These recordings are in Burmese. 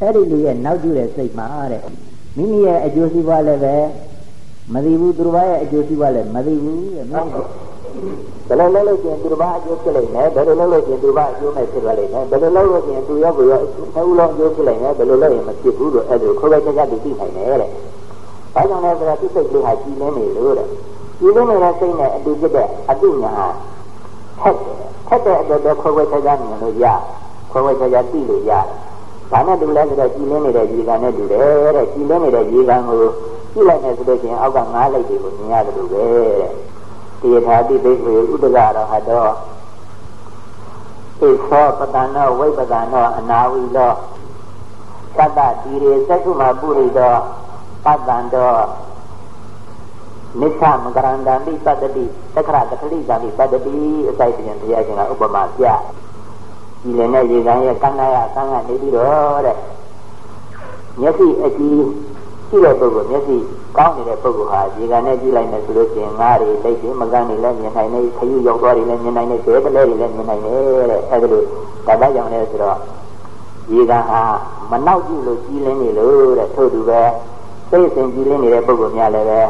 အဲ့ဒီလူရဲ့နောက်ကျတဲ့စိတ်မှာတဲ့မိမိရဲ့အကျိုးစီးပွားလည်းပဲမသိဘူးသူတစ်ပါးရဲ့အကျိုးစီးပွားလည်းမသိဘူးတဲ့ဘယ်လိုလုပ်လို့ချင်းသူတစ်ပါးအကျိုးဖြစ်လိမ့်မယ်ဘယ်လိုလုပ်လို့ချင်းသူတစ်ပါးအကျိုးမဲ့ဖြစ်သွားလိမ့်မယ်ဘယ်လိုလုပ်လို့ချင်းသူရောက်ကိုရောက်နှစ်ဦးလုံးအကျိုးဖြစ်လိမ့်မယ်ဘယ်လိုလုပ်ရင်မဖြစ်ဘူးလို့အဲ့ဒါခိုးခိုးချာချာသိနိုင်တယ်တဲ့ဘာကြောင့်လဲဆိုတော့သူစိတ်လေးဟာကြည်လင်းနေလို့တဲ့ကြည်လင်းနေတဲ့စိတ်နဲ့အတူဖြစ်တဲ့အတုညာထက်တဲ့အတွက်ခိုးခိုးချာချာမြင်လို့ရခိုးခိုးချာချာသိလို့ရတယ်ဒါနဲ့တူလဲဆိုတော့ကြည်လင်းနေတဲ့ရေကန်နဲ့တူတယ်တဲ့ကြည်လင်းနေတဲ့ရေကန်ကိုကြည့်လိုက်နေဆိုလို့ချင်းအောက်ကငါးလိုက်တွေကိုမြင်ရတယ်လို့ပဲတဲ့ဒီထာတိဘိက္ခေဥဒ္ဒဂရဟတောဣသောပတနောဝိပဒနောအနာဝိလောသတ္တတိရေသက္ခုမပုရိတောပတ္တံတောနိသမကရန္တံပိပတ္တိသက္ခရတခလိတံပိပတ္တိအစိုက်ပြန်တရားရှင်ကဥပမာပြဒီလည်းနဲ့ရေကန်ရဲ့ကန္နာယကံကနေပြီးတော့တဲ့မျက်စိအကြည့်ကြည့်တဲ့ပုဂ္ဂိုလ်မျက်စိကောင်းနေတဲ့ပုဂ္ဂိုလ်ဟာရေကန်နဲ့ကြည့်လိုက်မယ်ဆိုလို့ရှိရင်ငါးတွေလက်တွေမကန်းတွေလည်းမြင်နိုင်တယ်ခရုရောက်သွားတွေလည်းမြင်နိုင်တယ်ကျဲတလဲတွေလည်းမြင်နိုင်တယ်တဲ့အဲဒီလိုဒါပဲကြောင့်လဲဆိုတော့ရေကန်ဟာမနောက်ကြည့်လို့ကြည်လင်းနေလို့တဲ့ထို့တူပဲစိတ်စဉ်ကြည်လင်းနေတဲ့ပုဂ္ဂိုလ်များလည်းပဲ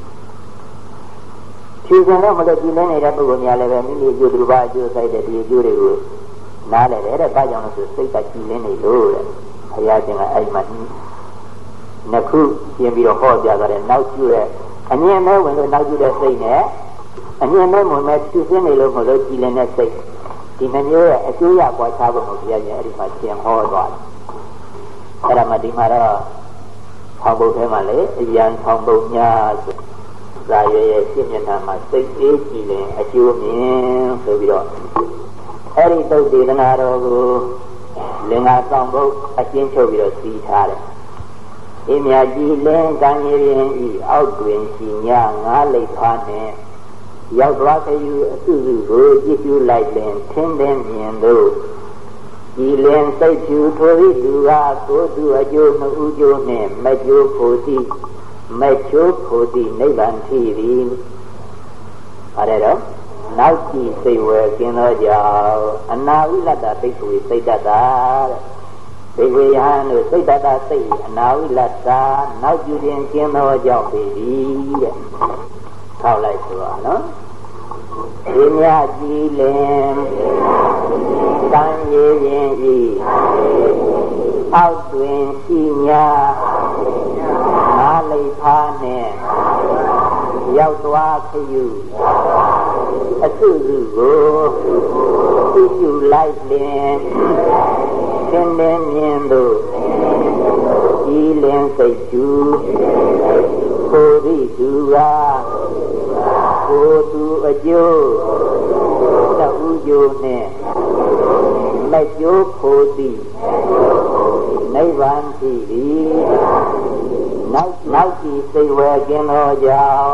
ဖြူစင်တော့မလို့ကြည်လင်းနေတဲ့ပုဂ္ဂိုလ်များလည်းပဲမိမိအကျိုးသူဘာအကျိုးဆိုင်တဲ့ဒီအကျိုးတွေကိုနားလည်တယ်တဲ့ဒါကြောင့်လို့ဆိုစိတ်ကကြည်လင်းနေလို့တဲ့ဘုရားရှင်ကအဲ့ဒီမှာနှစ်ခုပြင်ပြီးတော့ဟောပြကြတယ်နောက်ကျတဲ့အမြင်မဲ့ဝင်လို့နောက်ကျတဲ့စိတ်နဲ့အမြင်မဲ့ဝင်မဲ့ဖြူစင်နေလို့မလို့ကြည်လင်းတဲ့စိတ်ဒီနှမျိုးရဲ့အကျိုးရပွားချဖို့ကိုဘုရားရှင်အဲ့ဒီမှာသင်ဟောသွားတယ်အဲ့ဒါမှဒီမှာတော့ဆောင်းပုတ်ထဲမှာလေအရန်ဆောင်းပုတ်များဆိုဇာရွယ်ရဲ့ရှင်းမျက်နှာမှာစိတ်အေးကြည်လင်အကျိုးမြင်ဆိုပြီးတော့အဲ့ဒီသုတ်ဒေသနာတော်ကိုလင်္ကာဆောင်ဖို့အကျဉ်းချုပ်ပြီးတော့စီးထားတယ်။အမြကြည်လင်ကံရရင်ဤအောက်တွင်ရှိညာငါးလိပ်ဖားနှင့်ရောက်သွားခယူအစုစုကိုကြည့်ရှုလိုက်လင်ထင်းထင်းမြင်လို့ကြည်လင်စိတ်ဖြူထိုဤသူဟာကိုယ်သူအကျိုးမဥကျိုးနှင့်မကျိုးဖို့သည့်မချိုးဖို့သည့်နိဗ္ဗာန်ထီသည်။အဲ့ဒါတော့နောက်ကြည့်စိတ်ဝယ်ကျင်သောကြောင့်အနာဝိလတ္တဘိက္ခဝေစိတ်တ္တာတဲ့ဘိက္ခဝေယဟန်တို့စိတ်တ္တာစိတ်အနာဝိလတ္တနောက်ကြည့်ခြင်းကျင်သောကြောင့်ပေသည်တဲ့ထောက်လိုက်ဆိုတော့နော်ဒီမြကြည်လင်ကံရရင်ဤအောက်တွင်ရှိညာငါးလိပ်ဖားနှင့်ရောက်သွားခယူအစုစုကိုသိယူလိုက်လင်သင်လင်းမြင်တို့ကြည်လင်စိတ်ကျူကိုရိသူဟာကိုသူအကျိုးတဥကျိုးနှင့်မကျိုးဖို့သည်နိဗ္ဗာန်ရှိသည်နောက်ကြည့်စိတ်ဝဲကျင်သောကြောင့်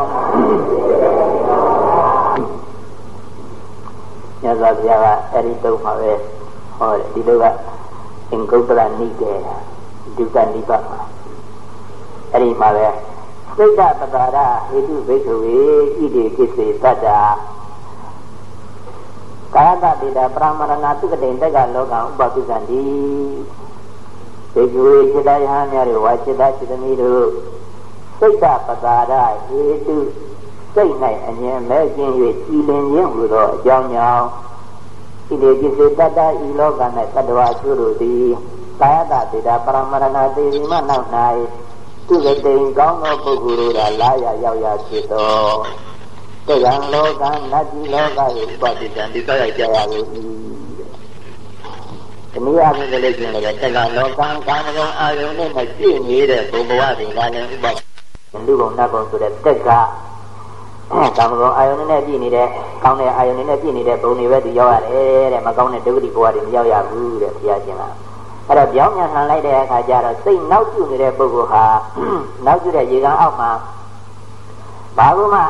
ညဇာပြာကအဲ့ဒီတော့မှာပဲဟောတယ်ဒီလိုကအင်္ဂုတ္တရနိကေဒုက္ခနိဗ္ဗာန်အဲ့ဒီမှာပဲစိတ်တပတာရဟိတုဘိက္ခဝေဣတိကိစ္စေတတ္တာကာယတတိတာပရမရဏသုကတိတက္ကလောကံဥပပိစ္ဆန္တိဘိက္ခဝေจิตယဟများတို့ဝါจิตจิตမိတို့စိတ်တပတာရဟိတုစိတ်၌အငြင်းမဲ့ခြင်း၍ကြည်လင်ခြင်းဟူသောအကြောင်းကြောင့်ဣတိကိစ္စေတတ္တဤလောက၌တတ္တဝါကျိုးတို့သည်ကာယတတိတာပရမရဏသေရီမနောက်၌သူကတိန်ကောင်းသောပုဂ္ဂိုလ်တို့ကလာရရောက်ရဖြစ်သောတေယံလောကနတ်ကြီးလောက၏ဥပတိတံဒီကြောက်ကြရလို့ဒီနည်းအားဖြင့်လည်းကျင်လည်းတေယံလောကကာမဂုဏ်အာယုန်နဲ့မပြည့်နေတဲ့ဘုံဘဝတွေကလည်းဥပလူဘုံနတ်ဘုံဆိုတဲ့တက်ကကာမဂုဏ်အာယုန်နဲ့ပြည့်နေတဲ့ကောင်းတဲ့အာယုန်နဲ့ပြည့်နေတဲ့ဘုံတွေပဲဒီရောက်ရတယ်တဲ့မကောင်းတဲ့ဒုက္ခတိဘဝတွေမရောက်ရဘူးတဲ့ဘုရားရှင်ကအဲ့တော့ပြောင်းပြန်ခံလိုက်တဲ့အခါကျတော့စိတ်နောက်ကျနေတဲ့ပုဂ္ဂိုလ်ဟာနောက်ကျတဲ့ရေကန်အောက်မှာဘာလို့မှ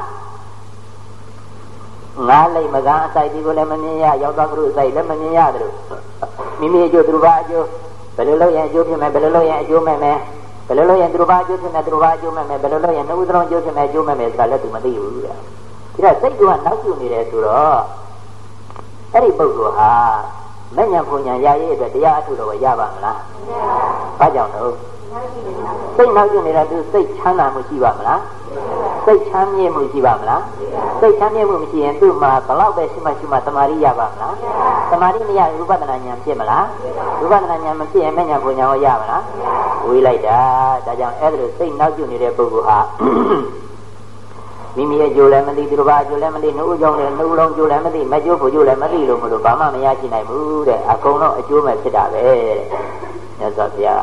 ငါးလိမ့်မကန်အစိုက်ဒီကိုလည်းမမြင်ရရောက်သွားကြလို့အစိုက်လည်းမမြင်ရတယ်လို့မိမိအကျိုးသူတို့ဘာအကျိုးဘယ်လိုလုပ်ရင်အကျိုးဖြစ်မယ်ဘယ်လိုလုပ်ရင်အကျိုးမဲ့မယ်ဘယ်လိုလုပ်ရင်သူတို့ဘာအကျိုးဖြစ်မယ်သူတို့ဘာအကျိုးမဲ့မယ်ဘယ်လိုလုပ်ရင်နှုတ်သလုံးအကျိုးဖြစ်မယ်အကျိုးမဲ့မယ်ဆိုတာလည်းသူမသိဘူးတဲ့ဒါစိတ်ကနောက်ကျနေတယ်ဆိုတော့အဲ့ဒီပုဂ္ဂိုလ်ဟာမဉ္ဇဉ်ပူညာရရေးအတွက်တရားအထုတော်ရပါမလားဘာကြောင့်လို့စိတ်နောက်ကျနေတဲ့သူစိတ်ချမ်းသာမှုရှိပါမလားစိတ်ချမ်းမြေ့မှုရှိပါမလားစိတ်ချမ်းမြေ့မှုမရှိရင်သူ့မှာဘလောက်ပဲရှိမှတမာရီရပါမလားတမာရီမရဥပဒနာဉာဏ်ဖြစ်မလားဥပဒနာဉာဏ်မဖြစ်ရင်မဉ္ဇဉ်ပူညာရောရပါလားဝေးလိုက်တာဒါကြောင့်အဲ့ဒါလိုစိတ်နောက်ကျနေတဲ့ပုဂ္ဂိုလ်ဟာမိမိရဲ့ကြိုလည်းမသိသူတို့ဘာကြိုလည်းမသိနှုတ်ကြောင့်လည်းနှုတ်လုံးကြိုလည်းမသိမကြိုးဖို့ကြိုလည်းမသိလို့မလို့ဘာမှမရရှိနိုင်ဘူးတဲ့အကုန်လုံးအကျိုးမဲ့ဖြစ်တာပဲတဲ့မြတ်စွာဘုရား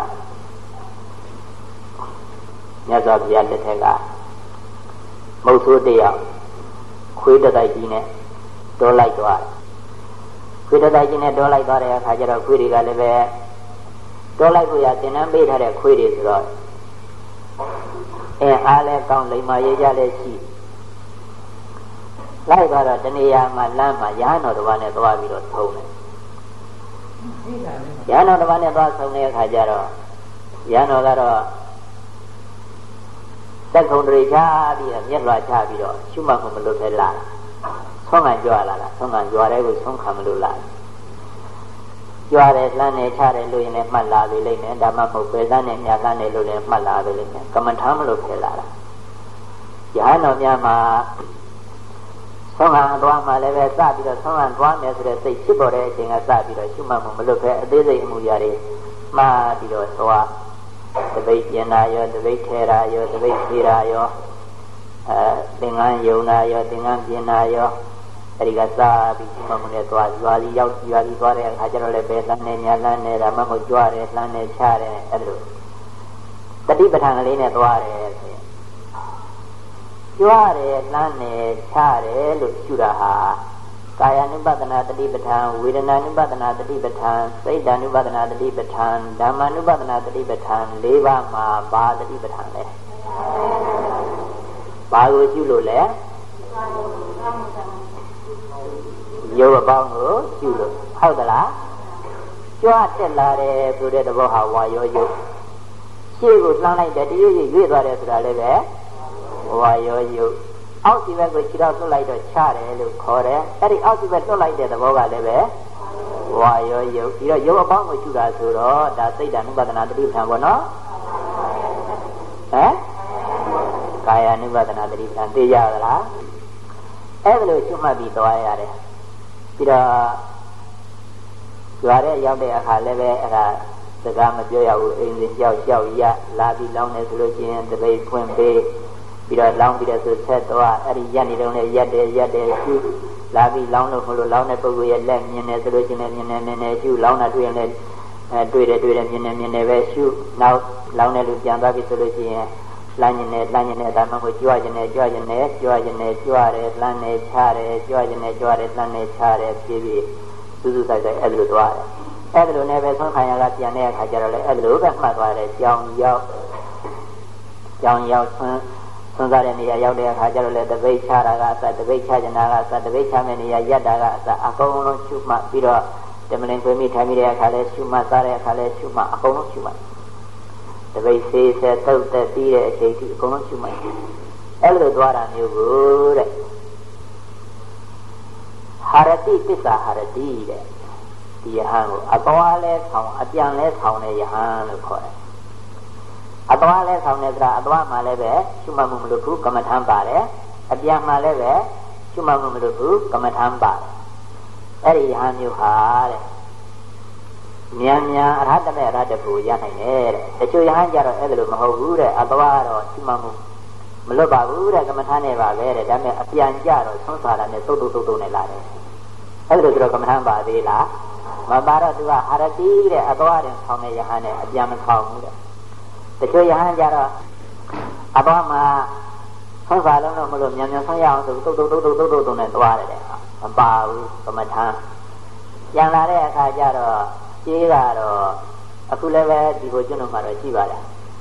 လက်ထက်ကမုတ်ဆိုးတယောက်ခွေးတတိုက်ကြီးနဲ့တောလိုက်သွားခွေးတတိုက်ကြီးနဲ့တောလိုက်သွားတဲ့အခါကျတော့ခွေးတွေကလည်းပဲတောလိုက်ကိုရသင်္นานပေးထားတဲ့ခွေးတွေဆိုတော့အားလည်းကောင်းလိမ္မာရေးကြလည်းရှိလိုက်သွားတော့တနေရာမှာလမ်းမှာရဟန်းတော်တစ်ပါးနဲ့သွားပြီးတော့ထုံးတယ်ရဟန်းတော်တစ်ပါးနဲ့သွားထုံးတဲ့အခါကျတော့ရဟန်းတော်ကတော့သက်ခုံတွေချပြီးတော့မျက်လွှာချပြီးတော့ရှုမှတ်မှုမလုပ်ဖဲလာဆုံးခံကြွလာတာဆုံးခံကြွတဲ့ကိုဆုံးခံမလို့လာကြွတယ်လှမ်းနေချတယ်လို့ရင်လည်းမှတ်လာပြီလိမ့်မယ်ဒါမှမဟုတ်ပဲလှမ်းနေမြတ်လှမ်းနေလို့လည်းမှတ်လာပြီလိမ့်မယ်ကမ္မထာမလို့ဖဲလာတာရဟန်းတော်များမှာဆုံးခံသွားမှလည်းပဲစပြီးတော့ဆုံးခံသွားမယ်ဆိုတဲ့စိတ်ဖြစ်ပေါ်တဲ့အချိန်ကစပြီးတော့ရှုမှတ်မှုမလုပ်ဖဲအသေးစိတ်အမှုရာတွေမှားပြီးတော့သွားတပိတ်ပြင်တာရောတပိတ်ထဲတာရောတပိတ်ဖြေတာရောသင်္ကန်းယုံတာရောသင်္ကန်းပြင်တာရောအဲဒီကစားပြီးရှုမှတ်မှုနဲ့သွားရွာကြီးသွားတဲ့အခါကျတော့လည်းပဲလှမ်းနေညာလှမ်းနေတာမှမဟုတ်ကြွတယ်လှမ်းနေချတယ်အဲ့လိုတတိပဋ္ဌာန်ကလေးနဲ့သွားတယ်ဆိုရင်ကြွတယ်လှမ်းနေချတယ်လို့ရှုတာဟာကာယ ानु ပဒနာတတိပဋ္ဌာန်ဝေဒနာ ानु ပဒနာတတိပဋ္ဌာန်စိတ် ानु ပဒနာတတိပဋ္ဌာန်ဓမ္မ ानु ပဒနာတတိပဋ္ဌာန်၄ပါးမှာဘာတတိပဋ္ဌာန်လဲဘာကိုရှုလို့လဲရုပ်အပေါင်းကိုရှုလို့ဟုတ်သလားကြွတက်လာတယ်ဆိုတဲ့သဘောဟာဝါယောယုတ်ရှေ့ကိုလှမ်းလိုက်တယ်တရွေ့ရွေ့သွားတယ်ဆိုတာလည်းပဲဝါယောယုတ်အောက်စီဘက်ကိုခြေထောက်လွတ်လိုက်တော့ချတယ်လို့ခေါ်တယ်အဲ့ဒီအောက်စီဘက်လွတ်လိုက်တဲ့သဘောကလည်းပဲဝါယောယုတ်ပြီးတော့ရုပ်အပေါင်းကိုရှုတာဆိုတော့ဒါစိတ်ဓာတ် ानु ပဒနာတတိပဋ္ဌာန်ပေါ့နော်ကာယ ानु ပဒနာတတိပဋ္ဌာန်သိကြသလားအဲ့ဒါလို့ရှုမှတ်ပြီးသွားရတယ်ပြီးတော့ကြွားတဲ့ရောက်တဲ့အခါလည်းပဲအဲ့ဒါစကားမပြောရဘူးအိမ်စဉ်ကြောက်ရလာပြီးလောင်းနေဆိုလို့ရှိရင်တပိတ်ဖွင့်ပေးပြီးတော့လောင်းပြီးတဲ့ဆိုဆက်သွားအဲ့ဒီရက်နေတော့လည်းရက်တယ်ရှုလာပြီးလောင်းလို့မလို့လောင်းတဲ့ပုဂ္ဂိုလ်ရဲ့လက်မြင်နေဆိုလို့ရှိရင်မြင်နေရှုလောင်းတာတွေ့ရင်လည်းတွေ့တယ်မြင်နေပဲရှုနောက်လောင်းတဲ့လူပြန်သွားပြီဆိုလို့ရှိရင်လှမ်းနေဒါမှမဟုတ်ကြွတယ်လှမ်းနေချတယ်ကြွတယ်လှမ်းနေချတယ်ဖြည်းဖြည်းစူးစူးဆိုင်အဲ့လိုသွားတယ်အဲ့လိုနဲ့ပဲဆုံးခံရကပြန်တဲ့အခါကျတော့လည်းအဲ့လိုပဲမှတ်သွားတယ်ကြောင်ရောက်ဆွမ်းစားတဲ့နေရာရောက်တဲ့အခါကျတော့လည်းတပိတ်ချတာကအစတပိတ်ချကျင်တာကအစတပိတ်ချမဲ့နေရာရက်တာကအစအကုန်လုံးရှုမှတ်ပြီးတော့တမလင်ခွေမိထိုင်မိတဲ့အခါလည်းရှုမှတ်စားတဲ့အခါလည်းရှုမှတ်အကုန်လုံးရှုမှတ်တပိတ်ဆေးဆက်တုတ်တက်ပြီးတဲ့အချိန်ထိအကုန်လုံးရှုမှတ်အဲ့လိုသွားတာမျိုးကိုတဲ့ဟာရတိသစ္စာဟာရတိတဲ့ဒီယဟန်ကိုအသွားလဲဆောင်အပြန်လဲဆောင်တဲ့ယဟန်လို့ခေါ်တယ်အသွားလဲဆောင်တဲ့ဆိုတာအသွားမှာလည်းပဲရှုမှတ်မှုမလုပ်ဘူးကမ္မထံပါတယ်အပြန်မှာလည်းပဲရှုမှတ်မှုမလုပ်ဘူးကမ္မထံပါတယ်အဲ့ဒီယဟန်မျိုးဟာတဲ့မြန်အရဟတနဲ့အရဟတကိုရနိုင်တယ်တဲ့တချို့ယဟန်ကြတော့အဲ့ဒါလိုမဟုတ်ဘူးတဲ့အသွားတော့ရှုမှတ်မှုမလွတ်ပါဘူးတဲ့ကမ္မထံနဲ့ပါပဲတဲ့ဒါပေမဲ့အပြန်ကြတော့သုံးစားတာနဲ့သုတ်နဲ့လာတယ်အဲ့ဒါဆိုတော့ကမ္မထံပါသေးလားမပါတော့သူကဟာရတိတဲ့အသွားရင်ဆောင်းတဲ့ယဟန်နဲ့အပြန်မဆောင်းဘူးတဲ့တချို့ယဟန်ကြတော့အသွားမှာသုံးစားလုံးတော့မလို့မြန်ဆောင်းရအောင်ဆိုသုတ်နဲ့သွားတယ်တဲ့မပါဘူးကမ္မထံပြန်လာတဲ့အခါကျတော့ကျေးကတော့အခုလည်းပဲဒီကိုကျွန်းတော်မှာတော့ရှိပါတယ်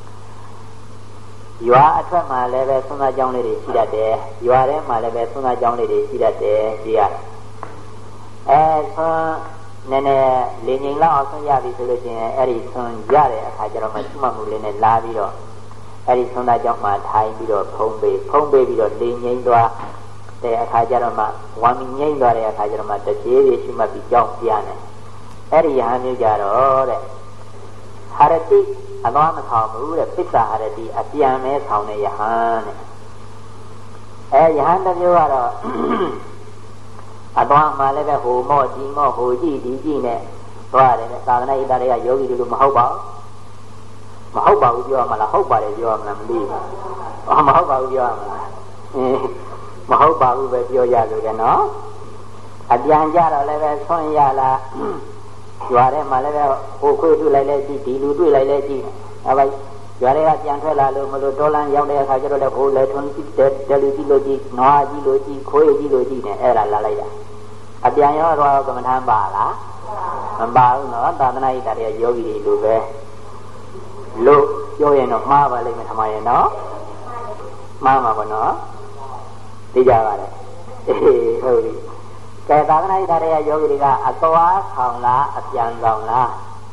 ရွာအထက်မှာလည်းပဲသုံးသားကြောင်းလေးတွေရှိတတ်တယ်ရွာထဲမှာလည်းပဲသုံးသားကြောင်းလေးတွေရှိတတ်တယ်ကျေးရတယ်ဆွမ်းနည်းနည်းလေငိမ်လောက်အောင်ဆွမ်းရပြီဆိုလို့ရှိရင်အဲ့ဒီဆွမ်းရတဲ့အခါကျတော့မှရှုမှတ်မှုလေးနဲ့လာပြီးတော့အဲ့ဒီသုံးသားကြောင်းမှာထိုင်ပြီးတော့ဖုံးပေးပြီးတော့လေငိမ်သွားတဲ့အခါကျတော့မှဝမ်းငိမ်သွားတဲ့အခါကျတော့မှတပြေးရှုမှတ်ပြီးကြောင်းပြရတယ်အဲ့ဒီယဟန်မျိုးကြတော့တဲ့ဟာရတိအသွားမဆောင်ဘူးတဲ့ပိဿဟာရတိအပြန်မဲဆောင်တဲ့ယဟန်တဲ့ယဟန်တစ်မျိုးကတော့အသွားမှလည်းပဲဟိုမော့ဒီမော့ဟိုကြည့်ဒီကြည့်နဲ့သွားတယ်သာသနာ့ဣတတွေကယောဂီတွေလို့မဟုတ်ပါဘူးပြောရမလားဟုတ်ပါတယ်ပြောရမလားမသိဘူးမဟုတ်ပါဘူးပြောရမလားမဟုတ်ပါဘူးပဲပြောရလို့တဲ့နော်အပြန်ကြတော့လည်းပဲဆွန့်ရလားရွာထဲမှာလည်းပဲဟိုခွေးတွေ့လိုက်လဲကြည့်ဒီလူတွေ့လိုက်လဲကြည့်အဲ့ဒါရွာထဲကပြန်ထွက်လာလို့မလို့တော်လန်ရောက်တဲ့အခါကျတော့လည်းဟိုလေထွန်းကြည့်တယ်လူကြည့်လို့ကြည့်နွားကြည့်လို့ကြည့်ခွေးကြည့်လို့ကြည့်နေအဲ့ဒါလာလိုက်တာအပြန်ရောတော့ကမ္မထမ်းပါလားမပါဘူးနော်သာသနာ့ဣတတွေယောဂီတွေလိုပဲလို့ပြောရင်တော့မှားပါလိမ့်မယ်ထမရဲ့နော်မှားမှာပါနော်သိကြပါလေဟုတ်ပြီကဲသာသနာ့ဣတတွေယောဂီတွေကအသွားဆောင်လားအပြန်ဆောင်လား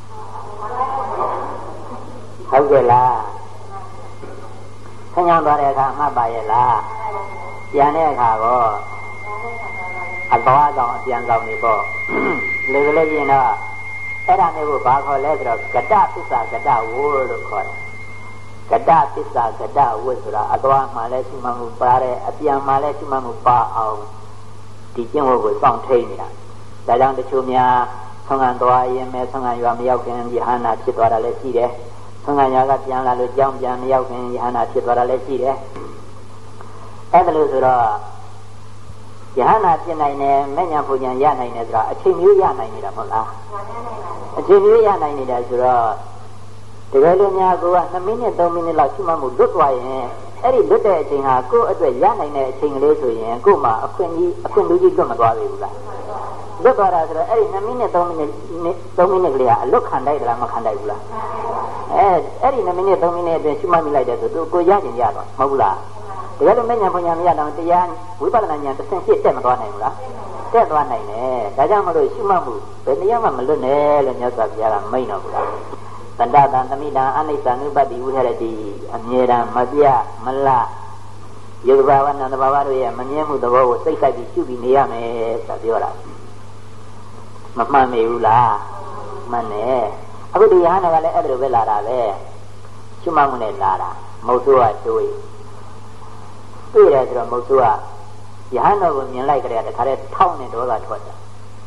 ဟုတ်ကဲ့လားဆင်းရဲသွားတဲ့အခါမှတ်ပါရဲ့လားပြန်တဲ့အခါကောအသွားဆောင်အပြန်ဆောင်နေပေါ့လေကလေးရင်တော့အဲ့ဒါမျိုးကိုဘာခေါ်လဲဆိုတော့ကတ္တသစ္စာကတ္တဝိလို့ခေါ်တယ်ကတ္တသစ္စာကတ္တဝိဆိုတာအသွားမှလည်းရှိမှမှုပါတဲ့အပြန်မှလည်းရှိမှမှုပါအောင်ဒီကျင့်ဝတ်ကိုစောင့်ထိန်နေတာဒါကြောင့်တချို့များဆံဃာသွားရင်မဲ့ဆံဃာရွာမရောက်ခင်ယဟန္တာဖြစ်သွားတာလည်းရှိတယ်ဆံဃာရွာကပြန်လာလို့ကြောင်းပြန်မရောက်ခင်ယဟန္တာဖြစ်သွားတာလည်းရှိတယ်အဲ့ဒါလို့ဆိုတော့ယဟန္တာဖြစ်နိုင်တယ်မဲ့ညာပူညာရနိုင်တယ်ဆိုတာအချိန်မျိုးရနိုင်နေတာမဟုတ်လားအချိန်မျိုးရနိုင်နေတာဆိုတော့တကယ်လို့များကိုက2မိနစ်3မိနစ်လောက်ရှိမှမလွတ်သွားရင်အဲ့ဒီလွတ်တဲ့အချိန်ဟာကိုယ့်အတွက်ရနိုင်တဲ့အချိန်ကလေးဆိုရင်ကို့မှာအခွင့်လူကြီးလွတ်မသွားပြီဘူးလားလွတ်သွားတာဆိုတော့အဲ့ဒီ2မိနစ်3မိနစ်ကလေးကအလွတ်ခံတိုက်သလားမခံတိုက်ဘူးလားအဲ့ဒီ2မိနစ်3မိနစ်အတွင်းရှိမှမိလိုက်တယ်ဆိုသူကိုရကျင်ရတော့မဟုတ်ဘူးလားတကယ်လို့မဉ္ဇဉ်ပညာမရတော့တရားဝိပဿနာဉာဏ်တစ်ဆင့်ရှေ့တက်မသွားနိုင်ဘူးလားတက်သွားနိုင်တယ်ဒါကြောင့်မလို့ရှိမှမှုဘယ်တရားမှမလွတ်နဲ့လို့မြတ်စွာဘုရားကမိန့်တော်မူတာတဏ္ဍတံသမိတံအနိစ္စ ानु ပတ္တိဝိဟရတိအမြဲတမ်းမပြမလယုတ်ဘာဝနန္တဘာဝတို့ရဲ့မမြဲမှုသဘောကိုစိတ်ဆိုင်ပြီးရှုပြီးနေရမယ်ဆိုပြောတာမမှန်မေဘူးလားမှန်တယ်အခုဒီယဟန်ကလည်းအဲ့ဒါလိုပဲလာတာပဲရှုမှမှုနဲ့လာတာမဟုတ်ဆိုးကတွေးတွေ့တယ်ဆိုတော့မဟုတ်ဆိုးကယဟန်တော်ကိုမြင်လိုက်ကြတဲ့တခါတည်းထောက်နေဒေါသထွက်တာ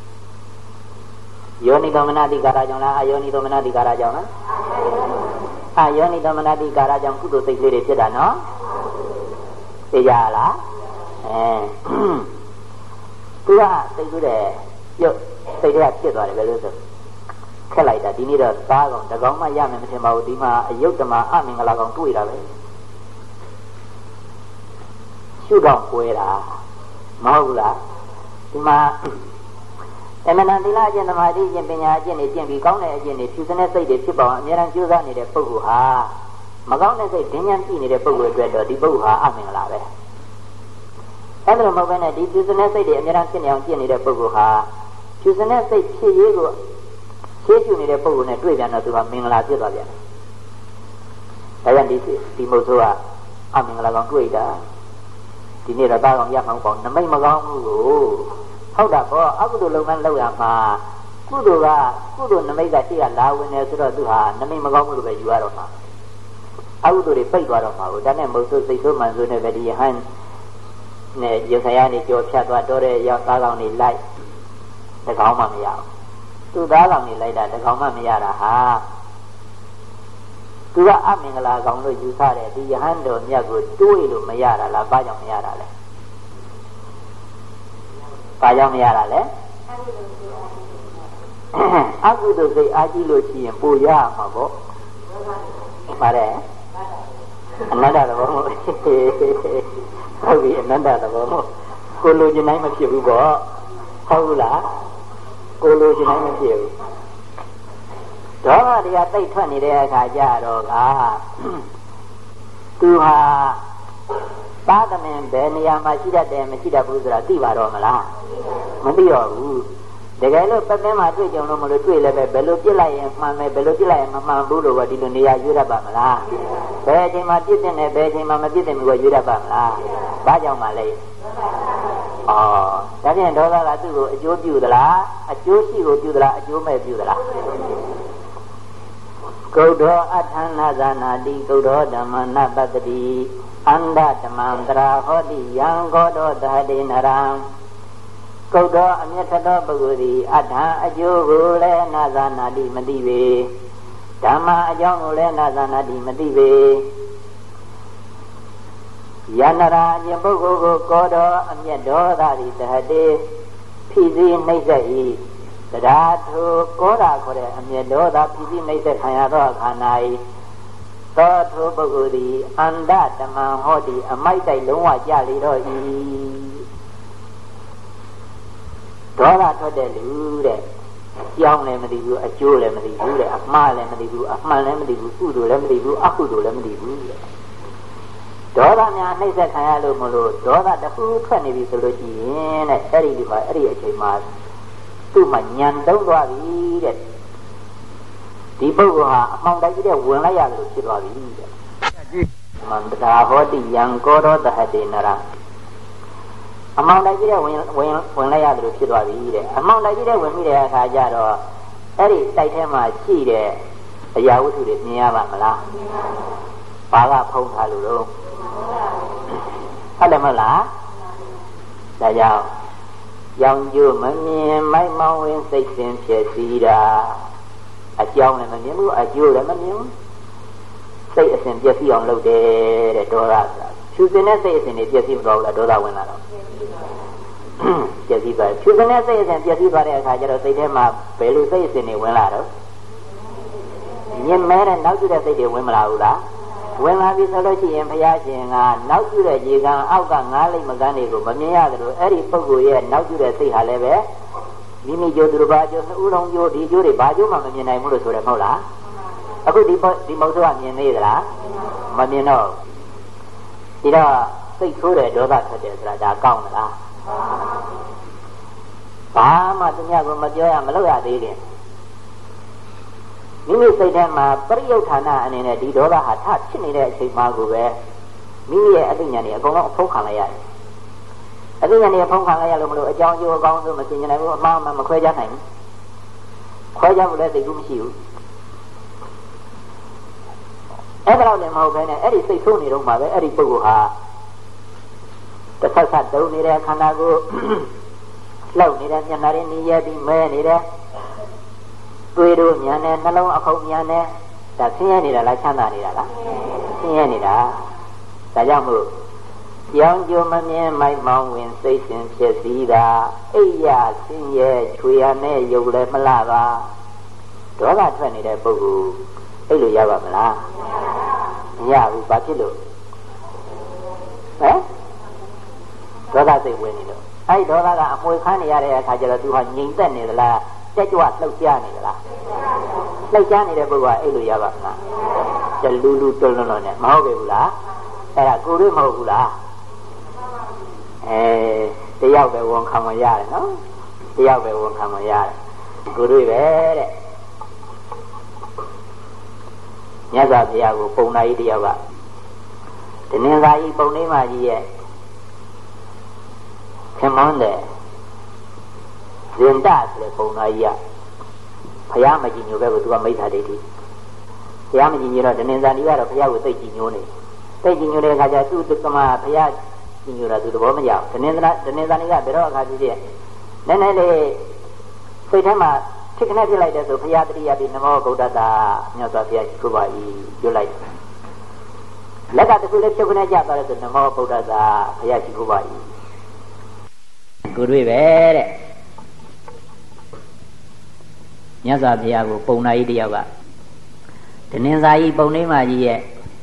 ယောနိသောမနတိကာရကြောင့်လားအယောနိသောမနတိကာရကြောင့်လားအယောနိသောမနတိကာရကြောင့်ကုသိုလ်စိတ်ကလေးတွေဖြစ်တာနော်သိကြလားသူကစိတ်ကူးတယ်ပြုတ်စိတ်ကဖြစ်သွားတယ်ပဲလို့ဆိုခက်လိုက်တာဒီနေ့တော့သားကောင်တကောင်မှရမယ်မထင်ပါဘူးဒီမှာအယုတ်တမအမင်္ဂလာကောင်တွေ့တာပဲရှုတော့ကွဲတာမဟုတ်ဘူးလားဒီမှာအမှန်တန်သီလအကျင့်သမာဓိအကျင့်ပညာအကျင့်တွေကျင့်ပြီးကောင်းတဲ့အကျင့်တွေဖြူစင်တဲ့စိတ်တွေဖြစ်ပေါ်အောင်အများအားကြိုးစားနေတဲ့ပုဂ္ဂိုလ်ဟာမကောင်းတဲ့စိတ်ဒင်းညံ့ကြည့်နေတဲ့ပုဂ္ဂိုလ်အတွက်တော့ဒီပုဂ္ဂိုလ်ဟာအမင်္ဂလာပဲအဲ့ဒါလိုမဟုတ်ဘဲနဲ့ဒီဖြူစင်တဲ့စိတ်တွေအများအားဖြစ်နေအောင်ကျင့်နေတဲ့ပုဂ္ဂိုလ်ဟာဖြူစင်တဲ့စိတ်ဖြစ်ရေးကိုရှေ့ရှုနေတဲ့ပုဂ္ဂိုလ်နဲ့တွေ့ပြန်တော့သူကမင်္ဂလာဖြစ်သွားပြန်တယ်ဒါကြောင့်ဒီမုတ်ဆိုးကအမင်္ဂလာကောင်တွေ့တာဒီနေ့တော့သားကောင်ရမှောင်းပေါ့နမိတ်မကောင်းဘူးကိုဟုတ်တာပေါ့အကုသိုလ်လုပ်မှလုပ်ရမှာကုသိုလ်နမိတ်ကရှိရလာဝင်နေဆိုတော့သူဟာနမိတ်မကောင်းဘူးလို့ပဲယူရတော့မှာအကုသိုလ်တွေပိတ်သွားတော့မှာကိုဒါနဲ့မုတ်ဆိုးစိတ်ဆိုးမှန်ဆိုးနဲ့ပဲဒီယဟန်နဲ့ရေခရနေကြော်ဖြတ်သွားတော့တဲ့ရောက်သားကောင်တွေလိုက်တကောင်မှမရဘူးသူသားကောင်တွေလိုက်တာတကောင်မှမရတာဟာသူကအမင်္ဂလာကောင်လို့ယူဆတယ်ဒီယဟန်တော်မြတ်ကိုတွေးလို့မရတာလားဘာကြောင့်မရတာလဲဘာကြောင့်မရတာလဲအကုသိုလ်စိတ်အားကြီးလို့ရှိရင်ပိုရမှာပေါ့ပါတယ်အနတ္တသဘောဟုတ်ပြီအနတ္တသဘောကိုလိုချင်တိုင်းမဖြစ်ဘူးပေါ့ဟုတ်ဘူးလားကိုလိုချင်တိုင်းမဖြစ်ဘူးဒေါသတရားသိထွက်နေတဲ့အခါကျတော့ကသူဟာသာသမင်ဘယ်နေရာမှာရှိတတ်တယ်မရှိတတ်ဘူးဆိုတာသိပါတော့မလားမသိတော့ဘူးတကယ်လို့ပတ်သက်မှတွေ့ကြုံလို့မလို့တွေ့လည်းပဲဘယ်လိုပြစ်လိုက်ရင်မှန်မယ်ဘယ်လိုပြစ်လိုက်ရင်မမှန်ဘူးလို့ကဒီလိုနေရာရွေးတတ်ပါမလားဘယ်အချိန်မှာပြစ်တင်တယ်ဘယ်အချိန်မှာမပြစ်တင်ဘူးကရွေးတတ်ပါမလားဘာကြောင့်မှလဲဒါဖြင့်ဒေါသကသူ့ကိုအကျိုးပြုသလားအကျိုးရှိကိုပြုသလားအကျိုးမဲ့ပြုသလားကုဒ္ဓောအထာနာဇာနာတိကုဒ္ဓောဓမ္မနာပတ္တိအန္တဓမ္မံတရာဟောတိယံကောတောသဟတိနရံကုဒ္ဓောအမျက်ထသောပုဂ္ဂိုလ်သည်အထာအကျိုးကိုလည်းနာဇာနာတိမသိပေဓမ္မအကြောင်းကိုလည်းနာဇာနာတိမသိပေယန္တရာအပုဂ္ဂိုလ်ကိုကောတော်အမျက်ဒေါသသည်တဟတိဖိစီးနှိမ့်ဆက်၏တရားထိုကောတာခေါ်တဲ့အမျက်ဒေါသဖိစီးနှိမ့်ဆက်ခံရသောအခါ၌သောထိုပုဂ္ဂိုလ်သည်အန္တဓမ္မဟောတိအမိုက်တိုက်လုံးဝကြလေတော့၏ဒေါသထွက်တဲ့လူတဲ့ကြောင်းလည်းမသိဘူးအကျိုးလည်းမသိဘူးတဲ့အမှားလည်းမသိဘူးအမှန်လည်းမသိဘူးကုသိုလ်လည်းမသိဘူးအကုသိုလ်လည်းမသိဘူးတဲ့ဒေါသများနှိမ့်ဆက်ခံရလို့မလို့ဒေါသတစ်ခုထွက်နေပြီဆိုလို့ရှိရင်တဲ့အဲ့ဒီအချိန်မှာသူ့မှာညံတုံးသွားပြီတဲ့ဒီပုဂ္ဂိုလ်ဟာအမှောင်တိုက်ကြီးတဲ့ဝင်လိုက်ရတယ်လို့ဖြစ်သွားပြီတဲ့မန္တရာဟောတိယံကောရောသဟတေနရအမှောင်တိုက်ကြီးတဲ့ဝင်လိုက်ရတယ်လို့ဖြစ်သွားပြီတဲ့အမှောင်တိုက်ကြီးတဲ့ဝင်ပြီးတဲ့အခါကျတော့အဲ့ဒီတိုက်ထဲမှာရှိတဲ့အရာဝတ္ထုတွေမြင်ရပါမလားဘာကဖုံးထားလို့တော့ဟုတ်တယ်မဟုတ်လားဒါကြောင့်ရောင်ကျိုးမမြင်မိုက်မောင်းဝင်စိတ်ဆင်းဖြစ်စီတာအကြောင်းလည်းမမြင်ဘူးအကျိုးလည်းမမြင်ဘူးစိတ်အစဉ်ပြည့်စည်အောင်လုပ်တယ်တဲ့ဒေါသဖြူစင်တဲ့စိတ်အစဉ်တွေပြည့်စည်မသွားဘူးလားဒေါသဝင်လာတော့ပြည့်စည်သွားဖြူစင်တဲ့စိတ်အစဉ်ပြည့်စည်သွားတဲ့အခါကျတော့စိတ်ထဲမှာဘယ်လိုစိတ်အစဉ်တွေဝင်လာတော့ညင်မဲတဲ့နောက်ကျတဲ့စိတ်တွေဝင်မလာဘူးလားဝင်လာပြီဆိုလို့ရှိရင်ဘုရားရှင်ကနောက်ကျတဲ့ရေကန်အောက်ကငါးလိမ့်မကန်းတွေကိုမမြင်ရသလိုအဲ့ဒီပုဂ္ဂိုလ်ရဲ့နောက်ကျတဲ့စိတ်ဟာလည်းပဲမိမိကျိုးသူတစ်ပါးကျိုးနှစ်ဦးလုံးကျိုးဒီကျိုးတွေဘာကျိုးမှမမြင်နိုင်ဘူးလို့ဆိုတယ်မဟုတ်လားအခုဒီမုတ်ဆိုးကမြင်သေးသလားမမြင်တော့ဒီတော့စိတ်ဆိုးတဲ့ဒေါသထွက်တယ်ဆိုတာဒါကောင်းသလားဘာမှသူများကမပြောရမလုပ်ရသေးတယ်မိမိစိတ်ထဲမှာပရိယုဌာဏအနေနဲ့ဒီဒေါသဟာထဖြစ်နေတဲ့အချိန်မှကိုပဲမိမိရဲ့အသိဉာဏ်တွေအကုန်လုံးအဖုံးခံလိုက်ရတယ်အသိဉာဏ်တွေအဖုံးခံလိုက်ရလို့မလို့အကြောင်းကျိုးအကောင်းဆုံးမသိနိုင်ဘူးအမှားမှမခွဲခြားနိုင်ဘူးခွဲခြားဖို့လည်းသိကူးမရှိဘူးအဲ့ဒါတော့လည်းမဟုတ်ဘဲနဲ့အဲ့ဒီစိတ်ဆိုးနေတော့မှပဲအဲ့ဒီပုဂ္ဂိုလ်ဟာတစ်ဆက်ဆက်တုံနေတဲ့ခန္ဓာကိုယ်လောက်နေတဲ့မျက်နှာရင်းနေရပြီးမဲနေတဲ့သွေးတို့မြန်နေနှလုံးအခုံမြန်နေဒါဆင်းရဲနေတာလားချမ်းသာနေတာလားဆင်းရဲနေတာဒါကြောင့်မို့ကြောင်ကြိုမမြင်မိုက်မောင်းဝင်စိတ်ရှင်ဖြစ်စည်းတာအိယာဆင်းရဲချွေရနဲ့ယုတ်လည်းမလှပါဒေါသထွက်နေတဲ့ပုဂ္ဂိုလ်အဲ့လိုရပါမလားမရဘူးဘာဖြစ်လို့ဟမ်ဒေါသစိတ်ဝင်နေလို့အဲ့ဒေါသကအမွေခမ်းနေရတဲ့အခါကျတော့သူဟာငြိမ်သက်နေသလားကြက်ကြွလှုပ်ရှားနေသလားလှုပ်ရှားနေတဲ့ပုဂ္ဂိုလ်ကအဲ့လိုရပါမလားတလူလူတွန်းလွန်းနဲ့မဟုတ်ပြီဘူးလားအဲ့ဒါကိုယ်တွေ့မဟုတ်ဘူးလားတယောက်ပဲဝန်ခံဝင်ရတယ်နော်တယောက်ပဲဝန်ခံဝင်ရတယ်ကိုယ်တွေ့ပဲတဲ့မြတ်စွာဘုရားကိုပုံနာကြီးတယောက်ကတနင်္သာရီပုံနှိမကြီးရဲ့ခင်မွန်းတဲ့ဇင်တဆိုတဲ့ပုံနာကြီးကဘုရားမကြည်ညိုပဲကိုသူကမိစ္ဆာဒိဋ္ဌိဘုရားမကြည်ညိုတော့တနင်္သာရီကတော့ဘုရားကိုသိကြည်ညိုနေသိကြည်ညိုတဲ့အခါကျသူ့ကမှဘုရားကြည်ညိုတာသူသဘောမကျဘူးတနင်္သာရီကဘယ်တော့အခါဖြစ်ဖြစ်နည်းနည်းလေးစိတ်ထဲမှာဖြစ်ခနဲ့ဖြစ်လိုက်တဲ့ဆိုဘုရားတတိယပြီးနမောဗုဒ္ဓတာမြတ်စွာဘုရားရှိခိုးပါ၏ပြောလိုက်လက်ကတခုလေးဖြစ်ခနဲ့ကြသွားတဲ့ဆိုနမောဗုဒ္ဓတာဘုရားရှိခိုးပါ၏ကိုတွေ့ပဲတဲ့မြတ်စွာဘုရားကိုပုံနာကြီးတယောက်ကတနင်္သာရီပုံနှိမကြီးရဲ့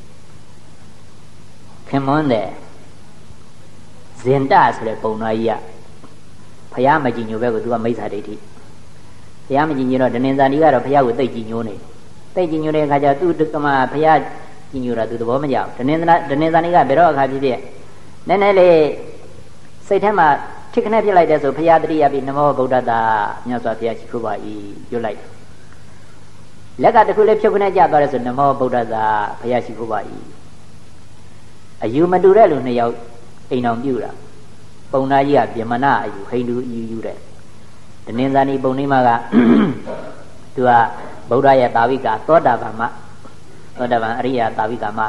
ခင်မွန်းတဲ့ဇင်တဆိုတဲ့ပုံနာကြီးကဘုရားမကြည်ညိုပဲကိုသူကမိစ္ဆာဒိဋ္ဌိဘုရားမကြည်ညိုတော့တနင်္သာရီကတော့ဘုရားကိုသိကြည်ညိုနေသိကြည်ညိုတဲ့အခါကျသူ့ကမှဘုရားကြည်ညိုတာသူသဘောမကျဘူးတနင်္သာရီကဘယ်တော့အခါဖြစ်ဖြစ်နည်းနည်းလေးစိတ်ထဲမှာဖြစ်ခနဲ့ဖြစ်လိုက်တဲ့ဆိုဘုရားတတိယပြီးနမောဗုဒ္ဓတာမြတ်စွာဘုရားရှိခိုးပါ၏ပြောလိုက်လက်ကတခုလေးဖြုတ်ခနဲ့ကြသွားတဲ့ဆိုနမောဗုဒ္ဓတာဘုရားရှိခိုးပါ၏အယူမတူတဲ့လူနှစ်ယောက်အိမ်အောင်ပြုတာပုံနာကြီးကဗြဟ္မဏအယူဟိန္ဒူအယူတဲ့တနင်္ဇာနီပုံနေမှာကသူကဗုဒ္ဓရဲ့တာဝိကသောတာပန်အရိယတာဝိကမ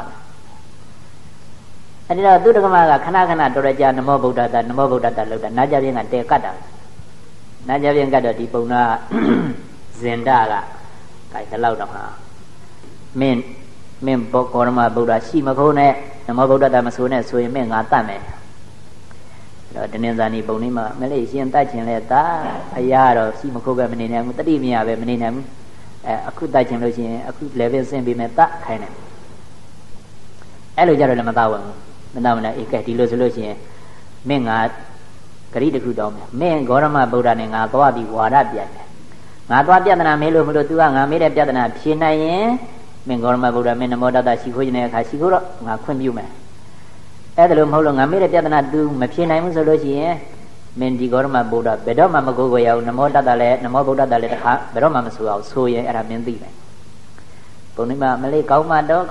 အဲ့ဒီတော့သူတက္ကမကခဏခဏတော်ရကြနမောဗုဒ္ဓတနမောဗုဒ္ဓတလို့တာနာကြပြင်းကတဲကတ်တာနာကြပြင်းကတ်တော့ဒီပုံနာဇင်ဒကအဲဒါလောက်တော့ဟာမင်းဘောဂေါရမဗုဒ္ဓရှိမခိုးနဲ့နမောဗုဒ္ဓတမဆိုနဲ့ဆိုရင်မင်းငါတတ်မယ်အဲ့တော့တနင်္ဇာနီပုံနေမှာမလေးရှင်တတ်ခြင်းလဲတာအရာတော့ရှိမခိုးပဲမနေနိုင်ဘူးတတိမရပဲမနေနိုင်ဘူးအခုတတ်ခြင်းလို့ရှိရင်အခု level ဆင်းပြီးမယ်တတ်ခိုင်းတယ်အဲ့လိုကြတော့လည်းမတတ်ဝင်ဘူးမတတ်မနဲ့အေးကဲဒီလိုဆိုလို့ရှိရင်မင်းငါဂရိတခုတောင်းမယ်မင်းဂေါရမဗုဒ္ဓနဲ့ငါသွားပြီးဝါဒပြန်တယ်ငါသွားပြဿနာမေးလို့မလို့ तू ကငါမေးတဲ့ပြဿနာဖြေနိုင်ရင်မင်းဂေါရမဗုဒ္ဓမင်းနမောတတရှိခိုးခြင်းတဲ့အခါရှိခိုးတော့ငါခွင့်ပြုမယ်အဲ့ဒါလို့မဟုတ်လို့ငါမေးတဲ့ပြဿနာ तू မဖြေနိုင်ဘူးဆိုလို့ရှိရင်မင်းဒီဂေါရမဗုဒ္ဓဘယ်တော့မှမကိုးကွယ်ရဘူးနမောတတလည်းနမောဗုဒ္ဓတလည်းတခါဘယ်တော့မှမဆိုအောင်ဆိုရင်အဲ့ဒါမင်းသိတယ်ပုံနေမှာမလေးကောင်းမှတော့